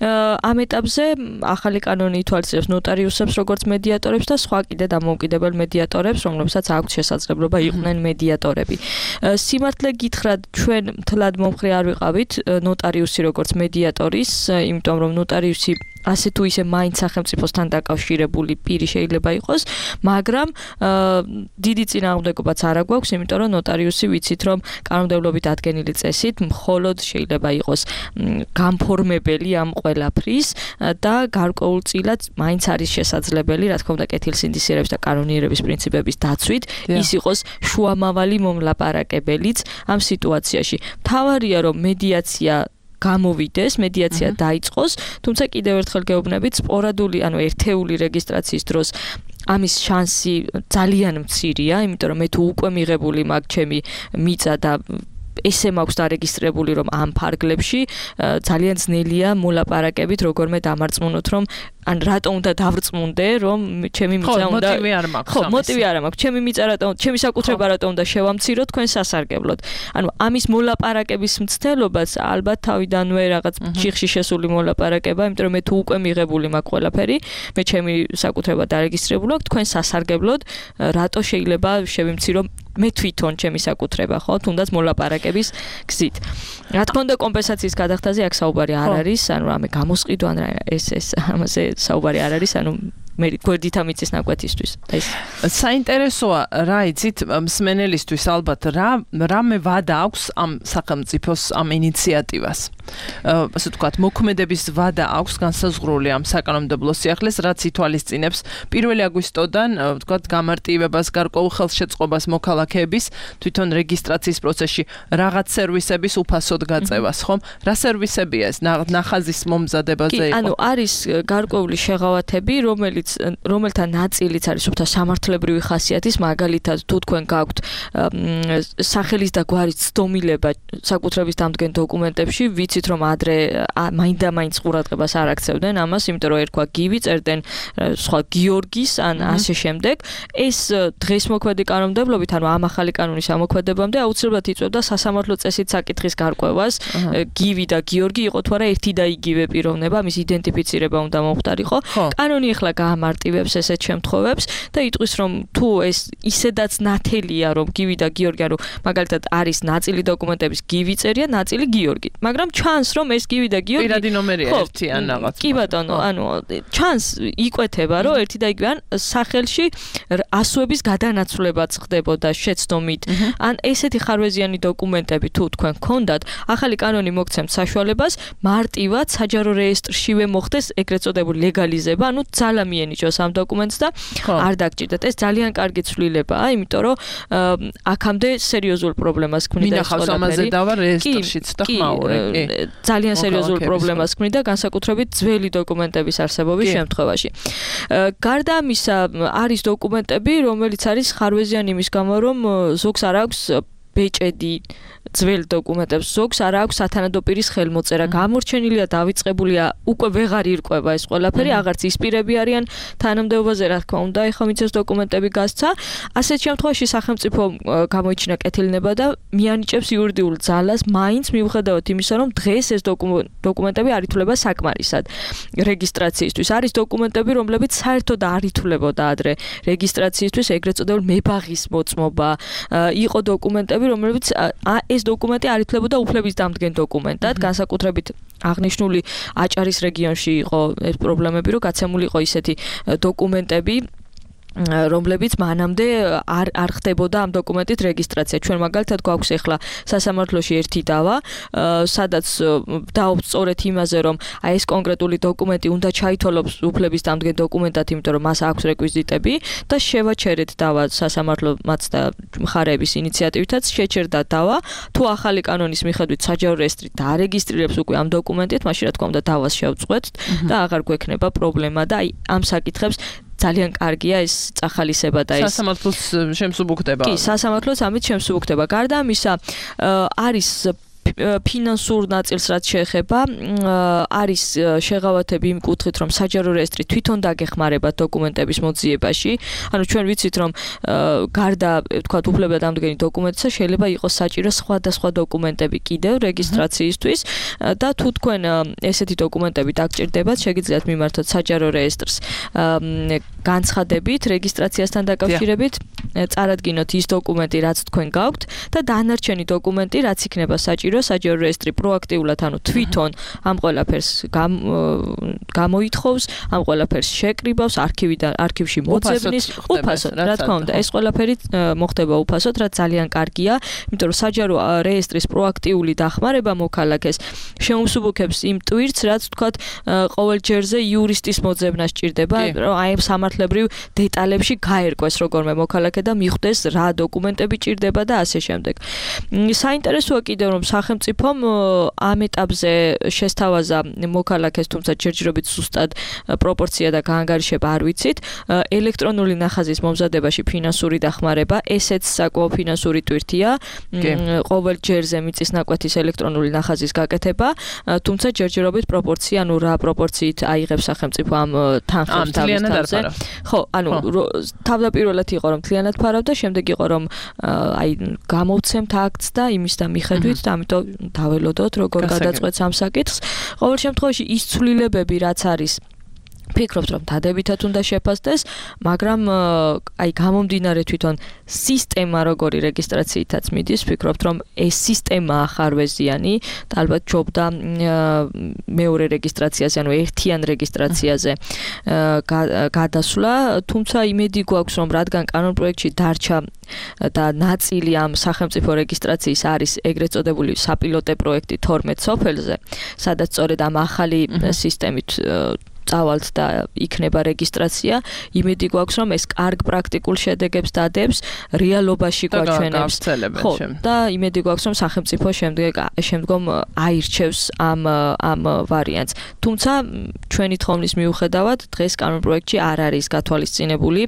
ამ ეტაპზე ახალი კანონი ითვალისწინებს ნოტარიუსებს როგორც მედიატორებს და სხვა კიდე დამოუკიდებელ მედიატორებს, რომლებსაც აქვს შესაძლებლობა იყვნენ მედიატორები. სიმართლე გითხრათ, ჩვენ მთლად მომხრე არ ვიყავით ნოტარიუსი როგორც მედიატორის, იმიტომ რომ ნოტარიუსი ასე თუ ისე მაინც სახელმწიფოსთან დაკავშირებული პირი შეიძლება იყოს, მაგრამ დიდი წინააღმდეგობაც არ აგვაქვს, იმიტომ რომ ნოტარიუსი ვიცით, რომ კანონმდებლობით ადგენილი წესით მხოლოდ შეიძლება იყოს განფორმებელი ამ ყველაფრის და გარკვეულწილად მაინც არის შესაძლებელი, რა თქმა უნდა, კეთილსინდისიერების და კანონიერების პრინციპების დაცვით, ის იყოს შუამავალი მომლაპარაკებელიც ამ სიტუაციაში. მთავარია, რომ მედიაცია გამოვიდეს, მედიაცია დაიწყოს, თუმცა კიდევ ერთხელ გეუბნებით, სპორადული, ანუ ერთეული რეგისტრაციის დროს ამის შანსი ძალიან მცირეა, იმიტომ რომ მე თუ უკვე მიღებული მაქვს ჩემი მიწა და ესე მაქვს დარეგისტრირებული, რომ ამ ფარგლებში ძალიან ძნელია მოლაპარაკებით, როგორმე დამარწმუნოთ, რომ ან რატომ უნდა დავრწმუნდე, რომ ჩემი მიწა უნდა მოტივი არ მაქვს. ხო, მოტივი არ მაქვს. ჩემი მიწა რატომ, ჩემი საკუთრება რატომ უნდა შევამციროთ თქვენ სასარგებლოდ. ანუ ამის მოლაპარაკების მცდელობას ალბათ თავიდანვე რაღაც ჯიხში შესული მოლაპარაკება, იმიტომ რომ მე თუ უკვე მიღებული მაქვს ყველაფერი, მე ჩემი საკუთრება დარეგისტრირებული აქვს, თქვენ სასარგებლოდ რატო შეიძლება შევიმცირო მე თვითონ ჩემი საკუთრება, ხო, თუნდაც მოლაპარაკების გზით. რა თქმა უნდა, კომპენსაციის გადახდაზე აქ საუბარი არ არის, ანუ რამე გამოსყიდვა, ან ეს ამაზე საუბარი არ არის, ანუ მე გვერდით ამიცის ნაკვეთისთვის. ეს საინტერესოა, რა იცით, მსმენელისთვის ალბათ რამე ვადა აქვს ამ სახელმწიფოს ამ ინიციატივას. ასე ვთქვათ, მოქმედების ვადა აქვს განსაზღვრული ამ საკანონმდებლო სიახლეს, რაც ითვალისწინებს 1 აგვისტოდან, ვთქვათ, გამარტივებას, გარკვეულ ხელშეწყობას მოქალაქეების თვითონ რეგისტრაციის პროცესში რაღაც სერვისების უფასოდ გაწევას, ხომ? რა სერვისებია ეს? ნახაზის მომზადებაზე იყო. ანუ არის გარკვეული შეღავათები, რომელთა ნაწილიც არის უფრო სამართლებრივი ხასიათის, მაგალითად, თუ თქვენ გაქვთ სახელის და გვარის ცდომილება საკუთრების დამდგენ დოკუმენტებში, ვიცით რომ ადრე მაინდა-მაინც ყურადღებას არ აქცევდნენ ამას, იმიტომ რომ ერქვა გივი, წერდნენ სხვა გიორგის ან ასე შემდეგ. ეს დღეს მოქმედი კანონმდებლობით, ანუ ამ ახალი კანონის ამოქმედებამდე აუცილებლად იწვევდა სასამართლო წესით საკითხის გარკვევას. გივი და გიორგი იყო თუ არა ერთი და იგივე პიროვნება, მის იდენტიფიცირება უნდა მომხდარიყო. კანონი ახლა გაამარტივებს ესეთ შემთხვევებს და იტყვის რომ თუ ეს ისედაც ნათელია რომ გივი და გიორგი ანუ მაგალითად არის ნაწილი დოკუმენტების გივი წერია, ნაწილი გიორგი. მაგრამ ჩანს რომ ეს გივი და გიორგი პირადი ნომერია ერთი ან რაღაც. კი ბატონო, ანუ ჩანს იკვეთება რომ ერთი და იგივე ან სახელში ასოების გადანაცვლებაც ხდებოდა შეცდომით. ან ესეთი ხარვეზიანი დოკუმენტები თუ თქვენ გქონდათ, ახალი კანონი მოგცემთ საშუალებას მარტივად საჯარო რეესტრშივე მოხდეს ეგრეთ წოდებული ლეგალიზება, ანუ ძალა მიენიჭოს ამ დოკუმენტს და არ დაგჭირდეთ. ეს ძალიან კარგი ცვლილებაა, იმიტომ რომ აქამდე სერიოზულ პრობლემას ქმნიდა ეს ყველაფერი. მინახავს ამაზე დავა რეესტრშიც და ხმაური. ძალიან სერიოზულ პრობლემას ქმნიდა განსაკუთრებით ძველი დოკუმენტების არსებობის შემთხვევაში. გარდა ამისა, არის დოკუმენტები, რომელიც არის ხარვეზიანი იმის გამო, რომ ზოგს არ აქვს ბეჭედი ძველ დოკუმენტებს, ზოგს არ აქვს სათანადო პირის ხელმოწერა, გამორჩენილია, დავიწყებულია, უკვე ვეღარ ირკვევა ეს ყველაფერი, აღარც ის პირები არიან თანამდებობაზე, რა თქმა უნდა, ეხლა მიცეს დოკუმენტები გასცა. ასეთ შემთხვევაში სახელმწიფო გამოიჩინა კეთილნება და მიანიჭებს იურიდიულ ძალას, მაინც მიუხედავად იმისა, რომ დღეს ეს დოკუმენტები არ ითვლება საკმარისად რეგისტრაციისთვის. არის დოკუმენტები, რომლებიც საერთოდ არ ითვლებოდა ადრე რეგისტრაციისთვის, ეგრეთ წოდებული მებაღის მოწმობა, იყო დოკუმენტები, რომლებიც ეს დოკუმენტი არ ითვლებოდა უფლების დამდგენ დოკუმენტად, განსაკუთრებით აღნიშნული აჭარის რეგიონში იყო ეს პრობლემები, რომ გაცემული იყო ისეთი დოკუმენტები, რომლებიც მანამდე არ ხდებოდა ამ დოკუმენტით რეგისტრაცია. ჩვენ მაგალითად გვაქვს ახლა სასამართლოში ერთი დავა, სადაც დაობს სწორედ იმაზე, რომ აი ეს კონკრეტული დოკუმენტი უნდა ჩაითვალოს უფლების დამდგენ დოკუმენტად, იმიტომ რომ მას აქვს რეკვიზიტები და შევაჩერეთ დავა სასამართლომაც და მხარეების ინიციატივითაც შეჩერდა დავა. თუ ახალი კანონის მიხედვით საჯარო რეესტრი დაარეგისტრირებს უკვე ამ დოკუმენტით, მაშინ რა თქმა უნდა დავას შევწყვეტთ და აღარ გვექნება პრობლემა და აი ამ საკითხებს ძალიან კარგია ეს წახალისება და ეს სასამართლოს შემსუბუქდება. კი, სასამართლოს ამით შემსუბუქდება. გარდა ამისა, არის ფინანსურ ნაწილს რაც შეეხება, არის შეღავათები იმ კუთხით, რომ საჯარო რეესტრი თვითონ დაგეხმარება დოკუმენტების მოძიებაში. ანუ ჩვენ ვიცით, რომ გარდა, თქვათ, უფლებად დამდგენი დოკუმენტისა შეიძლება იყოს საჭირო სხვადასხვა დოკუმენტები კიდევ რეგისტრაციისთვის და თუ თქვენ ესეთი დოკუმენტები დაგჭირდებათ, შეგიძლიათ მიმართოთ საჯარო რეესტრს განცხადებით რეგისტრაციასთან დაკავშირებით, წარადგინოთ ის დოკუმენტი, რაც თქვენ გაქვთ და დანარჩენი დოკუმენტი, რაც იქნება საჭირო საჯარო რეესტრი პროაქტიულად, ანუ თვითონ ამ ყველაფერს გამოითხოვს, ამ ყველაფერს შეკრიბავს, არქივში მოძებნის, უფასოდ, რა თქმა უნდა, ეს ყველაფერი მოხდება უფასოდ, რაც ძალიან კარგია, იმიტომ რომ საჯარო რეესტრის პროაქტიული დახმარება მოქალაქეს შეუმსუბუქებს იმ ტვირთს, რაც თქვათ, ყოველ ჯერზე იურისტის მოძებნა სჭირდება, რომ აი ამ სამართლებრივ დეტალებში გაერკვეს როგორმე მოქალაქე და მიხვდეს რა დოკუმენტები ჭირდება და ასე შემდეგ. საინტერესოა კიდევ რომ სახელმწიფომ ამ ეტაპზე შესთავაზა მოქალაქეს, თუმცა ჯერჯერობით ზუსტად პროპორცია და გაანგარიშება არ ვიცით, ელექტრონული ნახაზის მომზადებაში ფინანსური დახმარება, ესეც საკმაოდ ფინანსური ტვირთია, ყოველ ჯერზე მიწის ნაკვეთის ელექტრონული ნახაზის გაკეთება, თუმცა ჯერჯერობით პროპორცია, ანუ რა პროპორციით აიღებს სახელმწიფო ამ თანხებს თავისთავზე. ხო, ანუ თავდაპირველად იყო რომ მთლიანად ფარავდა, შემდეგ იყო რომ აი გამოვცემთ აქტს და იმის და მიხედვით და ამიტომ დაველოდოთ როგორ გადაწყვეტს ამ საკითხს. ყოველ შემთხვევაში ის ცვლილებები რაც არის ფიქრობთ რომ დადებითად უნდა შეფასდეს, მაგრამ აი გამომდინარე თვითონ სისტემა როგორი რეგისტრაციითაც მიდის, ფიქრობთ რომ ეს სისტემაა ხარვეზიანი და ალბათ ჯობდა მეორე რეგისტრაციაზე, ანუ ერთიან რეგისტრაციაზე გადასვლა, თუმცა იმედი გვაქვს რომ რადგან კანონპროექტში დარჩა და ნაწილი ამ სახელმწიფო რეგისტრაციის არის ეგრეთ წოდებული საპილოტე პროექტი 12 სოფელზე, სადაც სწორედ ამ ახალი სისტემით წავალთ და იქნება რეგისტრაცია, იმედი გვაქვს რომ ეს კარგ პრაქტიკულ შედეგებს დადებს, რეალობაში გვაჩვენებს. ხო, და იმედი გვაქვს რომ სახელმწიფო შემდგომ აირჩევს ამ ვარიანტს. თუმცა ჩვენი თხოვნის მიუხედავად დღეს კანონპროექტში არ არის გათვალისწინებული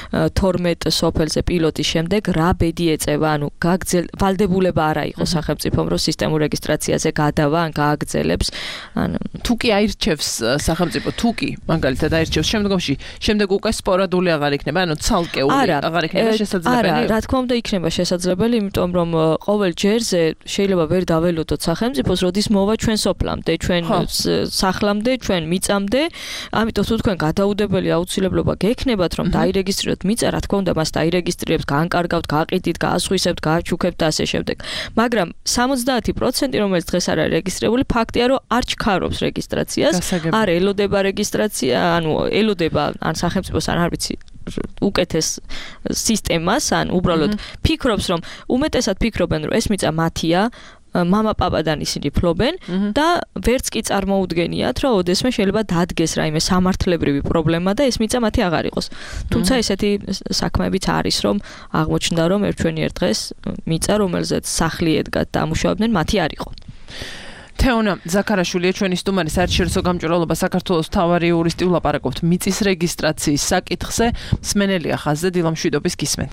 12 სოფელზე პილოტის შემდეგ რა ბედი ეწევა, ანუ ვალდებულება არა იყოს სახელმწიფომ რომ სისტემურ რეგისტრაციაზე გადავა ან გააგრძელებს. თუ კი აირჩევს სახელმწიფო, თუ კი მაგალითად აირჩევს შემდგომში შემდეგ უკვე სპორადული აღარ იქნება ანუ ცალკეული აღარ იქნება შესაძლებელი არა რა თქმა უნდა იქნება შესაძლებელი იმიტომ რომ ყოველ ჯერზე შეიძლება ვერ დაველოდოთ სახელმწიფოს როდის მოვა ჩვენ სოფლამდე ჩვენ სახლამდე ჩვენ მიწამდე ამიტომ თუ თქვენ გადაუდებელი აუცილებლობა გექნებათ რომ დაირეგისტრიროთ მიწა რა თქმა უნდა მას დაირეგისტრირებთ გაანკარგავთ გააყიდით გაასხვისებთ გააჩუქებთ და ასე შემდეგ მაგრამ 70% რომელიც დღეს არ არის რეგისტრირებული ფაქტია რომ არ ჩქარობს რეგისტრაციას არ ელოდება რეგისტრაცია ანუ ელოდება ან სახელმწიფოს არ ვიცი უკეთეს სისტემას ან უბრალოდ ფიქრობს რომ უმეტესად ფიქრობენ რომ ეს მიწა მათია мама პაპადან ისინი ფლობენ და ვერც კი წარმოუდგენიათ რომ ოდესმე შეიძლება დადგეს რაიმე სამართლებრივი პრობლემა და ეს მიწა მათი აღარ იყოს თუმცა ესეთი საქმეებიც არის რომ აღმოჩნდა რომ ერთვენიერ დღეს მიწა რომელზეც სახლი ედგათ და ამუშავებდნენ მათი არ იყო თეონა ზაქარაშვილია ჩვენი სტუმარი საერთაშორისო გამჭვირვალობა საქართველოს მთავარი იურისტი ვლაპარაკობთ მიწის რეგისტრაციის საკითხზე მსმენელია ხაზზე დილამშვიდობის გისმენთ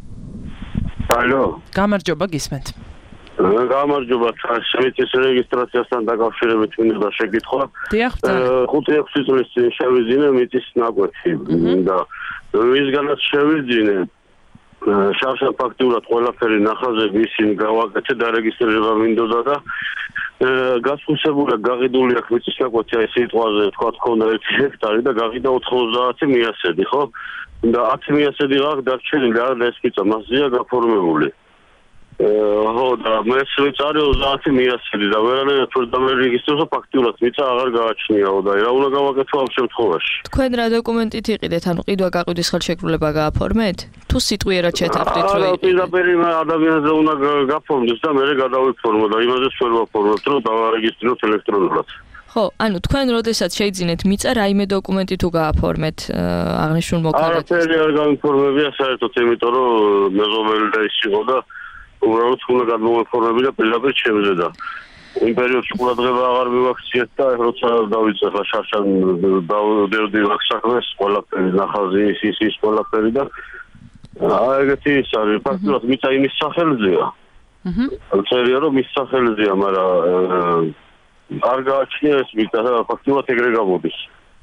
ალო გამარჯობა გისმენთ გამარჯობა მიწის რეგისტრაციასთან დაკავშირებით მინდა შეკითხვა დიახ 5-6 წლის წინ შევიძინე მიწის ნაკვეთი და ვისგანაც შევიძინე შარშან ფაქტიურად ყველაფერი ნახაზები ისინი გავაკეთე და რეგისტრირება მინდოდა და გასხუსებული გაყიდული აქვს მიწის ნაკვეთი აი სიტყვაზე თქვა თქონდა 1 ჰექტარი და გავიდა 90 მიასედი ხო და 10 მიასედი აქვს დარჩენილი და ეს მიწა მასზეა გაფორმებული ხო და მე ვიწარი 30 მიასედი და ვერანაირად ვერ დამერეგისტრირებო ფაქტიურად მიწა აღარ გააჩნიაო და რა უნდა გავაკეთო ამ შემთხვევაში თქვენ რა დოკუმენტით იყიდეთ ანუ ყიდვა გაყიდვის ხელშეკრულება გააფორმეთ თუ სიტყვიერად შეთანხმდით რომ პირდაპირ ადამიანზე უნდა გაფორმდეს და მე გადავიფორმო და იმაზე ვერ ვაფორმებთ რომ დავარეგისტრიროთ ელექტრონულად ხო ანუ თქვენ როდესაც შეიძინეთ მიწა რაიმე დოკუმენტი თუ გააფორმეთ აღნიშნულ მოქალაქეს არაფერი არ გამიფორმებია საერთოდ იმიტომ რომ მეზობელი და ის იყო და უბრალოდ უნდა გადმოვეფორმები და პირდაპირ ჩემზე და იმ პერიოდში ყურადღება აღარ მივაქციეთ და როცა დავიწყე შარშან დავდევდი საქმეს ყველაფერი ნახაზი ის ყველაფერი და ეგეთი ის არის ფაქტობრივად მიწა იმის სახელზეა წერია რომ მის სახელზეა მაგრამ არ გააჩნია ეს მიწა ფაქტობრივად ეგრე გამოდის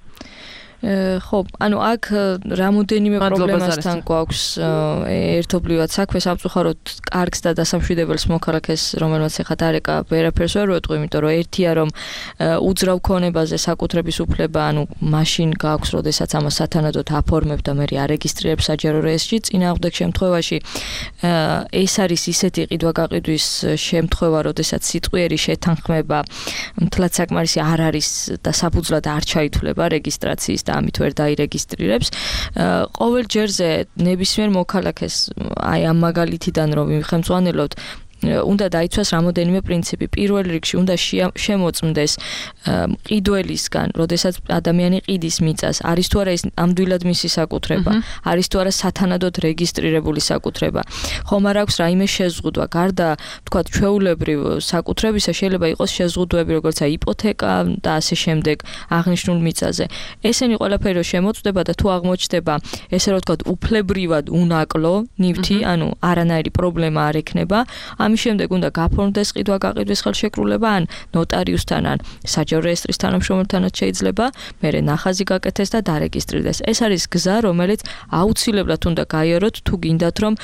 ხო, ანუ აქ რამოდენიმე პრობლემასთან გვაქვს ერთობლივად საქმე, სამწუხაროდ კარგს და დასამშვიდებელს მოქალაქეს, რომელმაც ეხლა დარეკა ვერაფერს ვერ ვეტყვი, იმიტომ რომ ერთია რომ უძრავ ქონებაზე საკუთრების უფლება, ანუ მაშინ გააქვს, როდესაც ამას სათანადოდ აფორმებ და მე არეგისტრირებ საჯარო რეესტრში, წინააღმდეგ შემთხვევაში ეს არის ისეთი ყიდვა-გაყიდვის შემთხვევა, როდესაც სიტყვიერი შეთანხმება მთლად საკმარისი არ არის და საფუძვლად არ ჩაითვლება რეგისტრაციის და ამით ვერ დაირეგისტრირებს. ყოველ ჯერზე ნებისმიერ მოქალაქეს აი ამ მაგალითიდან რომ მივხემწვანელოთ უნდა დაიცვას რამოდენიმე პრინციპი. პირველ რიგში უნდა შემოწმდეს ყიდველისგან, როდესაც ადამიანი ყიდის მიწას, არის თუ არა ის ამდვილად მისი საკუთრება, არის თუ არა სათანადოდ რეგისტრირებული საკუთრება. ხომ არ აქვს რაიმე შეზღუდვა, გარდა თქვა ჩვეულებრივ საკუთრებისა შეიძლება იყოს შეზღუდვები, როგორც აი იპოთეკა და ასე შემდეგ აღნიშნულ მიწაზე. ესენი ყველაფერი რო შემოწმდება და თუ აღმოჩნდება ესე რომ თქვა უფლებრივად უნაკლო ნივთი, ანუ არანაირი პრობლემა არ ექნება, ამის შემდეგ უნდა გაფორმდეს ყიდვა-გაყიდვის ხელშეკრულება ან ნოტარიუსთან ან საჯარო რეესტრის თანამშრომელთანაც შეიძლება, მერე ნახაზი გაკეთდეს და დარეგისტრირდეს. ეს არის გზა, რომელიც აუცილებლად უნდა გაიაროთ, თუ გინდათ რომ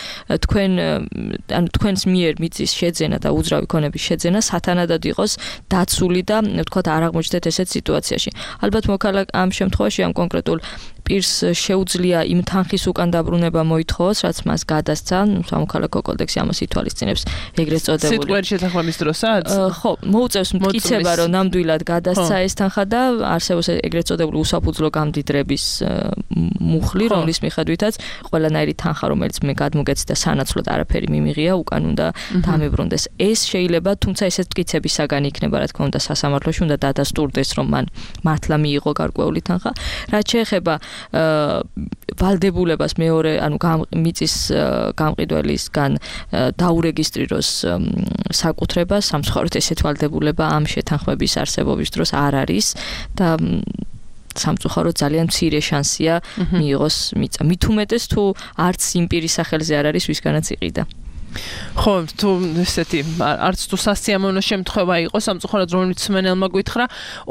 თქვენს მიერ მიწის შეძენა და უძრავი ქონების შეძენა სათანადოდ იყოს დაცული და თქვათ არ აღმოჩნდეთ ესეთ სიტუაციაში. ალბათ მოქალაქე ამ შემთხვევაში ამ კონკრეტულ პირს შეუძლია იმ თანხის უკან დაბრუნება მოითხოვოს, რაც მას გადასცა, სამოქალაქო კოდექსი ამას ითვალისწინებს, ეგრეთ წოდებული. სიტყვიერი შეთანხმების დროსაც? ხო, მოუწევს მტკიცება, რომ ნამდვილად გადასცა ეს თანხა და არსებობს ეგრეთ წოდებული უსაფუძვლო გამდიდრების მუხლი, რომლის მიხედვითაც ყველანაირი თანხა, რომელიც მე გადმოგეცი და სანაცვლოდ არაფერი მიმიღია, უკან უნდა დამებრუნდეს. ეს შეიძლება, თუმცა ესეთ მტკიცების საგანი იქნება, რა თქმა უნდა, სასამართლოში უნდა დადასტურდეს, რომ მან მართლა მიიღო გარკვეული თანხა. რაც შეეხება ვალდებულებას მეორე, ანუ მიწის გამყიდველისგან დაურეგისტრიროს საკუთრება, სამწუხაროდ ესეთ ვალდებულება ამ შეთანხმების არსებობის დროს არ არის და სამწუხაროდ ძალიან მცირე შანსია მიიღოს მიწა. მით უმეტეს თუ არც იმ პირის სახელზე არ არის, ვისგანაც იყიდა. ხო, თუ ესეთი არც თუ სასიამოვნო შემთხვევა იყო, სამწუხაროდ რომელიც მსმენელმა გითხრა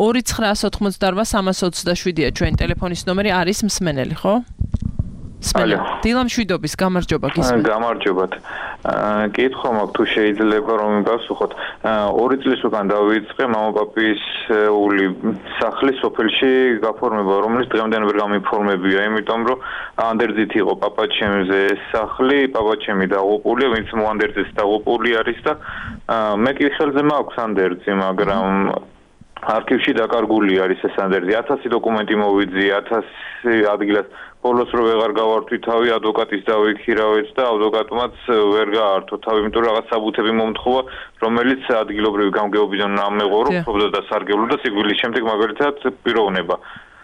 2988327-ია ჩვენი ტელეფონის ნომერი, არის მსმენელი, ხო? დილა მშვიდობის, გამარჯობა გისმენთ. გამარჯობათ. კითხვა მაქვს თუ შეიძლება რომ მიგასუხოთ. 2 წლის უკან დავიწყე მამაპაპის სახლის სოფელში გაფორმება, რომელიც დღემდე ვერ გამიფორმებია, იმიტომ რომ ანდერძით იყო პაპაჩემზე სახლი, პაპაჩემი დაღუპულია, ვინც მოანდერძეს დაღუპული არის და მე კი ხელზე მაქვს ანდერძი, მაგრამ არქივში დაკარგული არის ეს ანდერძი. 1000 დოკუმენტი მოვიძია, 1000 ადგილას ბოლოს რო ვეღარ გავართვი თავი ადვოკატის დავიქირავეთ და ადვოკატმაც ვერ გაართო თავი, იმიტომ რომ რაღაც საბუთები მომთხოვა, რომელიც ადგილობრივი გამგეობიდან ამეღო, რომ ფლობდა და სარგებლობდა და სიკვდილის შემდეგ მაგალითად პიროვნება.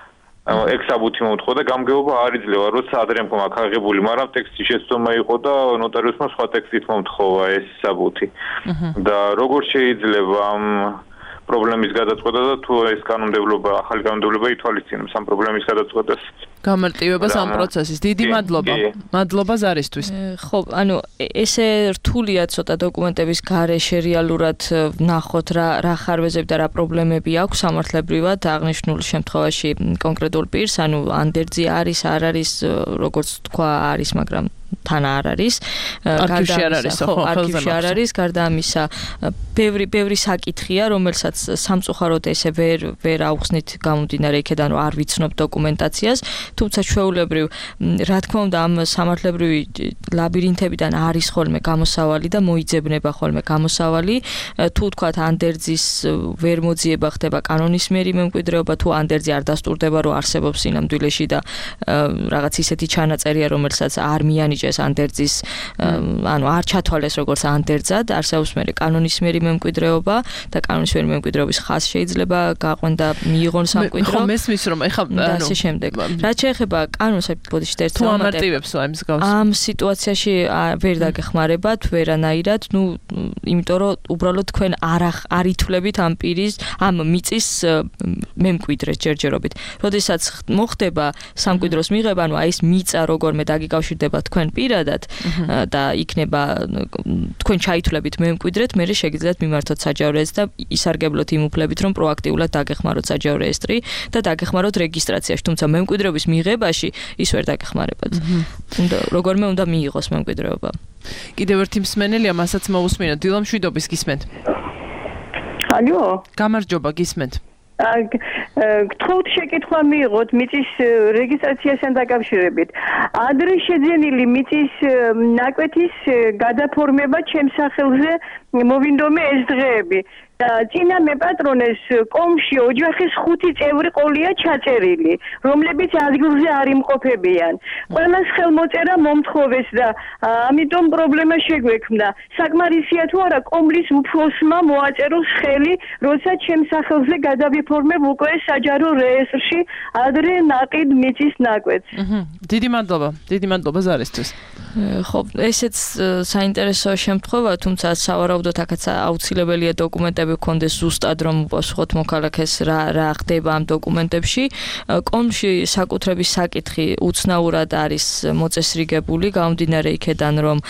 ეგ საბუთი მომთხოვა და გამგეობა არ იძლევა, როცა ადრე მქონდა აღებული, მაგრამ ტექსტი შეცდომა იყო და ნოტარიუსმა სხვა ტექსტით მომთხოვა ეს საბუთი. და როგორ შეიძლება ამ პრობლემის გადაწყვეტა და თუ ეს კანონმდებლობა, ახალი კანონმდებლობა ითვალისწინებს ამ პრობლემის გადაწყვეტას. გამარტივებას ამ პროცესის. დიდი მადლობა. მადლობა ზარისთვის. ხო, ანუ ესე რთულია ცოტა დოკუმენტების გარეშე რეალურად ნახოთ რა ხარვეზები და რა პრობლემები აქვს სამართლებრივად აღნიშნულ შემთხვევაში კონკრეტულ პირს, ანუ ანდერძი არის, არ არის, როგორც თქვა, არის, მაგრამ თან არ არის. არქივში არ არის, ხო, არქივში არ არის, გარდა ამისა, ბევრი საკითხია, რომელსაც სამწუხაროდ ესე ვერ აუხსნით გამომდინარე იქედან, რომ არ ვიცნობ დოკუმენტაციას, თუმცა ჩვეულებრივ, რა თქმა უნდა, ამ სამართლებრივი ლაბირინთებიდან არის ხოლმე გამოსავალი და მოიძებნება ხოლმე გამოსავალი, თუ თქვათ ანდერძის ვერ მოძიება ხდება კანონისმიერი მემკვიდრეობა, თუ ანდერძი არ დასტურდება, რომ არსებობს სინამდვილეში და რაღაც ისეთი ჩანაწერია, რომელსაც არ მიანიჭეს ანდერძის, ანუ არ ჩათვალეს როგორც ანდერძად, არსებობს მე კანონისმიერი მემკვიდრეობა და კანონისმიერი მემკვიდრეობის ხაზს შეიძლება გაყვენ და მიიღონ სამკვიდრო. ხო, მესმის რომ ეხლა და ასე შემდეგ. რაც შეეხება კანონს, ბოდიში ერთ თუ ამარტივებს აი მსგავს. ამ სიტუაციაში ვერ დაგეხმარებათ ვერანაირად, იმიტომ რომ უბრალოდ თქვენ არ ითვლებით ამ პირის, ამ მიწის მემკვიდრეს ჯერჯერობით. როდესაც მოხდება სამკვიდროს მიღება, ანუ აი ეს მიწა როგორმე დაგიკავშირდება თქვენ პირადად და იქნება თქვენ ჩაითვლებით მემკვიდრეთ, მერე შეგიძლიათ მიმართოთ საჯარო რეესტრს და ისარგებლოთ იმ უფლებით, რომ პროაქტიულად დაგეხმაროთ საჯარო რეესტრი და დაგეხმაროთ რეგისტრაციაში, თუმცა მემკვიდრეობის მიღებაში ის ვერ დაგეხმარებათ. როგორმე უნდა მიიღოს მემკვიდრეობა. კიდევ ერთი მსმენელია, მასაც მოусმინოთ. დილა მშვიდობის, გისმენთ. ალო? გამარჯობა, გისმენთ. გთხოვთ შეკითხვა მიიღოთ მიწის რეგისტრაციასთან დაკავშირებით. ადრე შეძენილი მიწის ნაკვეთის გადაფორმება ჩემს სახელზე მოვინდომე ეს დღეები. წინა მეპატრონეს კომში ოჯახის 5 წევრი ყოლია ჩაწერილი, რომლებიც ადგილზე არ იმყოფებიან. ყველას ხელმოწერა მომთხოვეს და ამიტომ პრობლემა შეგვექმნა. საკმარისია თუ არა კომლის უფროსმა მოაწეროს ხელი, როცა ჩემს სახელზე გადავიფორმებ უკვე საჯარო რეესტრში ადრე ნაყიდ მიწის ნაკვეთს. დიდი მადლობა ზარისთვის. ხო, ესეც საინტერესო შემთხვევა, თუმცა სავარაუდოდ აქაც აუცილებელია დოკუმენტები გქონდეს ზუსტად რომ უპასუხოთ მოქალაქეს რა ხდება ამ დოკუმენტებში. კომში საკუთრების საკითხი უცნაურად არის მოწესრიგებული, გამომდინარე იქედან რომ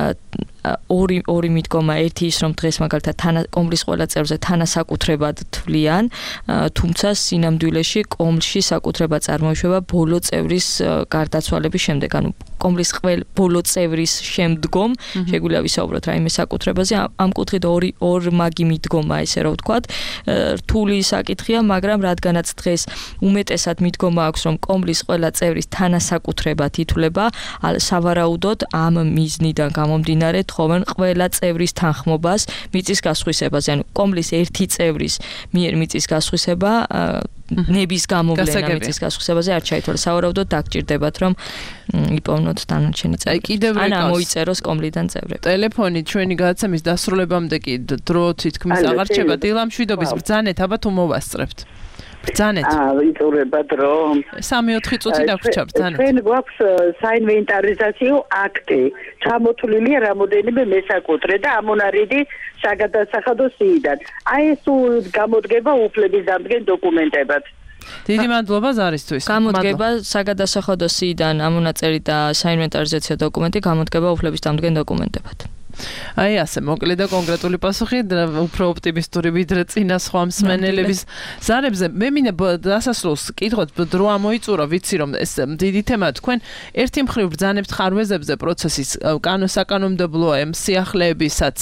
ორი მიდგომა, ერთი ის რომ დღეს მაგალითად კომლის ყველა წევრზე თანასაკუთრებად თვლიან, თუმცა სინამდვილეში კომლში საკუთრება წარმოიშვება ბოლო წევრის გარდაცვალების შემდეგ, ანუ კომლის ბოლო წევრის შემდგომ შეგვიძლია ვისაუბროთ რაიმე საკუთრებაზე. ამ კუთხით ორმაგი მიდგომა, ესე რომ ვთქვათ, რთული საკითხია, მაგრამ რადგანაც დღეს უმეტესად მიდგომა აქვს, რომ კომლის ყველა წევრის თანასაკუთრებად ითვლება, სავარაუდოდ ამ მიზნიდან გამომდინარე თხოვენ ყველა წევრის თანხმობას მიწის გასხვისებაზე, ანუ კომლის ერთი წევრის მიერ მიწის გასხვისება ნების გამოვლენა მიწის გასხვისებაზე არ ჩაითვალეს. სავარაუდოდ დაგჭირდებათ, რომ იპოვნოთ დანარჩენი წევრი. ან ამოიწეროს კომლიდან წევრები. ტელეფონი ჩვენი გადაცემის დასრულებამდე კი დრო თითქმის აღარ რჩება. დილა მშვიდობის, ბრძანეთ, აბა თუ მოვასწრებთ. ბრძანეთ. ვიწურებად რომ 3-4 წუთი დაგვრჩა ბრძანეთ. ჩვენ გვაქვს საინვენტარიზაციო აქტი. ჩამოთვლილია რამოდენიმე მესაკუთრე და ამონარიდი საგადასახადო სიიდან. აი ეს გამოდგება უფლების დამდგენ დოკუმენტებად. დიდი მადლობა ზარისთვის. გამოდგება საგადასახადო სიიდან ამონაწერი და საინვენტარიზაციო დოკუმენტი გამოდგება უფლების დამდგენ დოკუმენტებად. აი ასე მოკლე და კონკრეტული პასუხი უფრო ოპტიმისტური ვიდრე წინა სხვა მსმენელების ზარებზე. მე მინდა დასასრულს კითხოთ დრო ამოიწურა, ვიცი რომ ეს დიდი თემაა თქვენ ერთი მხრივ ბრძანებთ ხარვეზებზე პროცესის საკანონმდებლოა ამ სიახლეებისაც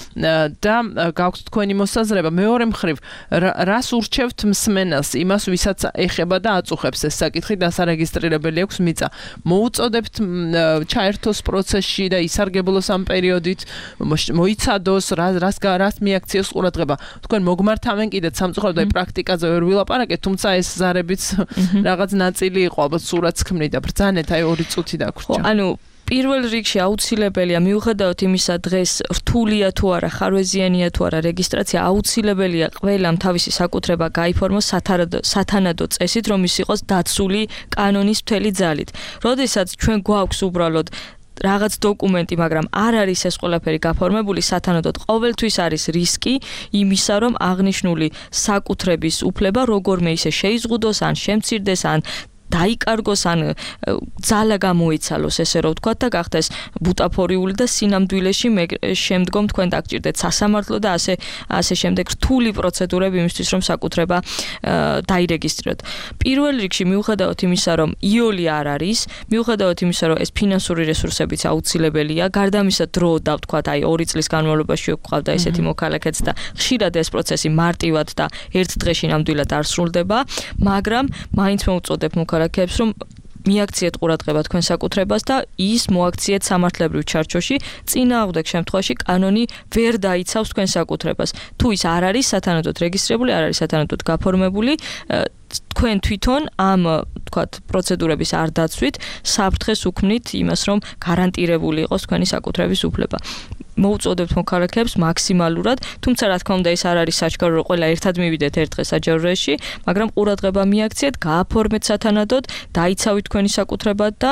და გაქვთ თქვენი მოსაზრება. მეორე მხრივ რას ურჩევთ მსმენელს იმას ვისაც ეხება და აწუხებს ეს საკითხი დასარეგისტრირებელი აქვს მიწა. მოუწოდებთ ჩაერთოს პროცესში და ისარგებლოს ამ პერიოდით, მოიცადოს, რას მიაქციოს ყურადღება. თქვენ მოგმართავენ კიდეც სამწუხაროდ აი პრაქტიკაზე ვერ ვილაპარაკეთ, თუმცა ეს ზარებიც რაღაც ნაწილი იყო, ალბათ სურათს ქმნიდა. ბრძანეთ, აი 2 წუთი დაგვრჩა. ანუ პირველ რიგში აუცილებელია მიუხედავად იმისა დღეს რთულია თუ არა, ხარვეზიანია თუ არა რეგისტრაცია, აუცილებელია ყველამ თავისი საკუთრება გაიფორმოს სათანადო წესით, რომ ის იყოს დაცული კანონის მთელი ძალით. როდესაც ჩვენ გვაქვს უბრალოდ რაღაც დოკუმენტი, მაგრამ არ არის ეს ყველაფერი გაფორმებული, სათანადოდ ყოველთვის არის რისკი იმისა, რომ აღნიშნული საკუთრების უფლება როგორმე ისე შეიზღუდოს, ან შემცირდეს, ან დაიკარგოს, ან ძალა გამოიცალოს, ესე რომ ვთქვათ და გახდეს ბუტაფორიული და სინამდვილეში შემდგომ თქვენ დაგჭირდეთ სასამართლო და ასე შემდეგ რთული პროცედურები იმისთვის, რომ საკუთრება დაირეგისტრიროთ. პირველ რიგში მიუხედავად იმისა, რომ იოლი არ არის, მიუხედავად იმისა, რომ ეს ფინანსური რესურსებიც აუცილებელია, გარდა ამისა დრო და ვთქვათ, აი 2 წლის განმავლობაში გვყავდა ესეთი მოქალაქეც და ხშირად ეს პროცესი მარტივად და ერთ დღეში ნამდვილად არ სრულდება, მაგრამ მაინც მოუწოდებ მოქალაქეებს, რომ მიაქციეთ ყურადღება თქვენ საკუთრებას და ის მოაქციეთ სამართლებრივ ჩარჩოში, წინააღმდეგ შემთხვევაში კანონი ვერ დაიცავს თქვენ საკუთრებას. თუ ის არ არის სათანადოდ რეგისტრირებული, არ არის სათანადოდ გაფორმებული, თქვენ თვითონ ამ ვთქვათ პროცედურების არ დაცვით საფრთხეს უქმნით იმას, რომ გარანტირებული იყოს თქვენი საკუთრების უფლება. მოუწოდებთ მოქალაქეებს მაქსიმალურად, თუმცა რა თქმა უნდა ეს არ არის საჩქარო, რომ ყველა ერთად მივიდეთ ერთ დღეს საჯაროებში, მაგრამ ყურადღება მიაქციეთ, გააფორმეთ სათანადოდ, დაიცავით თქვენი საკუთრება და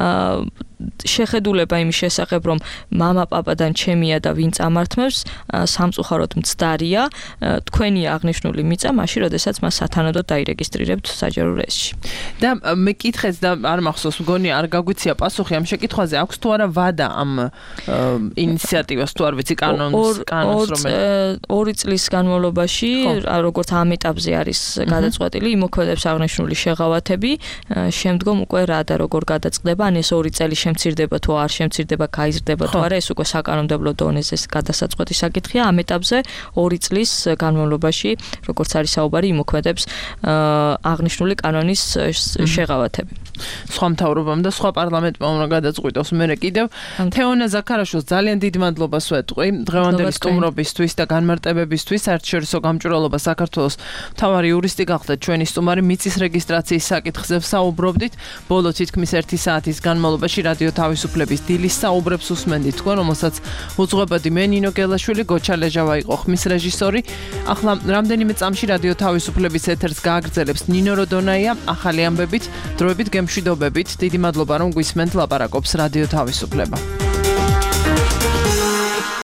შეხედულება იმის შესახებ, რომ მამა პაპადან ჩემია და ვინ წამართმევს, სამწუხაროდ მცდარია, თქვენი აღნიშნული მიწა, მაშინ როდესაც მას სათანადოდ დაირეგისტრირებთ საჯარო რეესტრში. და მე კითხეთ და არ მახსოვს, მგონი არ გაგვიცია პასუხი ამ შეკითხვაზე, აქვს თუ არა ვადა ამ ინიციატივას, თუ არ ვიცი კანონს რომელიც 2 წლის განმავლობაში, როგორც ამ ეტაპზე არის გადაწყვეტილი, იმოქმედებს აღნიშნული შეღავათები, შემდგომ უკვე რა და როგორ გადაწყდება, ან ეს 2 წელი შემცირდება თუ არ შემცირდება, გაიზრდება თუ არა, ეს უკვე საკანონმდებლო დონეზე გადასაწყვეტი საკითხია. ამ ეტაპზე 2 წლის განმავლობაში, როგორც არის საუბარი, იმოქმედებს აღნიშნული კანონის შეღავათები. სხვა მთავრობამ და სხვა პარლამენტმა უნდა გადაწყვიტოს. მე კიდევ თეონა ზაქარაშვილს ძალიან დიდ მადლობას ვეტყვი დღევანდელი სტუმრობისთვის და განმარტებებისთვის. საერთაშორისო გამჭვირვალობა საქართველოს მთავარი იურისტი გახდეთ ჩვენი სტუმარი, მიწის რეგისტრაციის საკითხზე ვსაუბრობდით. ბოლო თითქმის 1 საათის განმავლობაში რადიო თავისუფლების დილის საუბრებს უსმენდით თქვენ, რომელსაც უძღვებოდი მე ნინო გელაშვილი, გოჩა ლეჟავა იყო ხმის რეჟისორი. ახლა რამდენიმე წამში რადიო თავისუფლების ეთერს გააგრძელებს ნინო როდონაია, ახალი ამბებით, დროებით გემშვიდობებით. დიდი მადლობა რომ გვისმენთ, ლაპარაკობს რადიო თავისუფლება.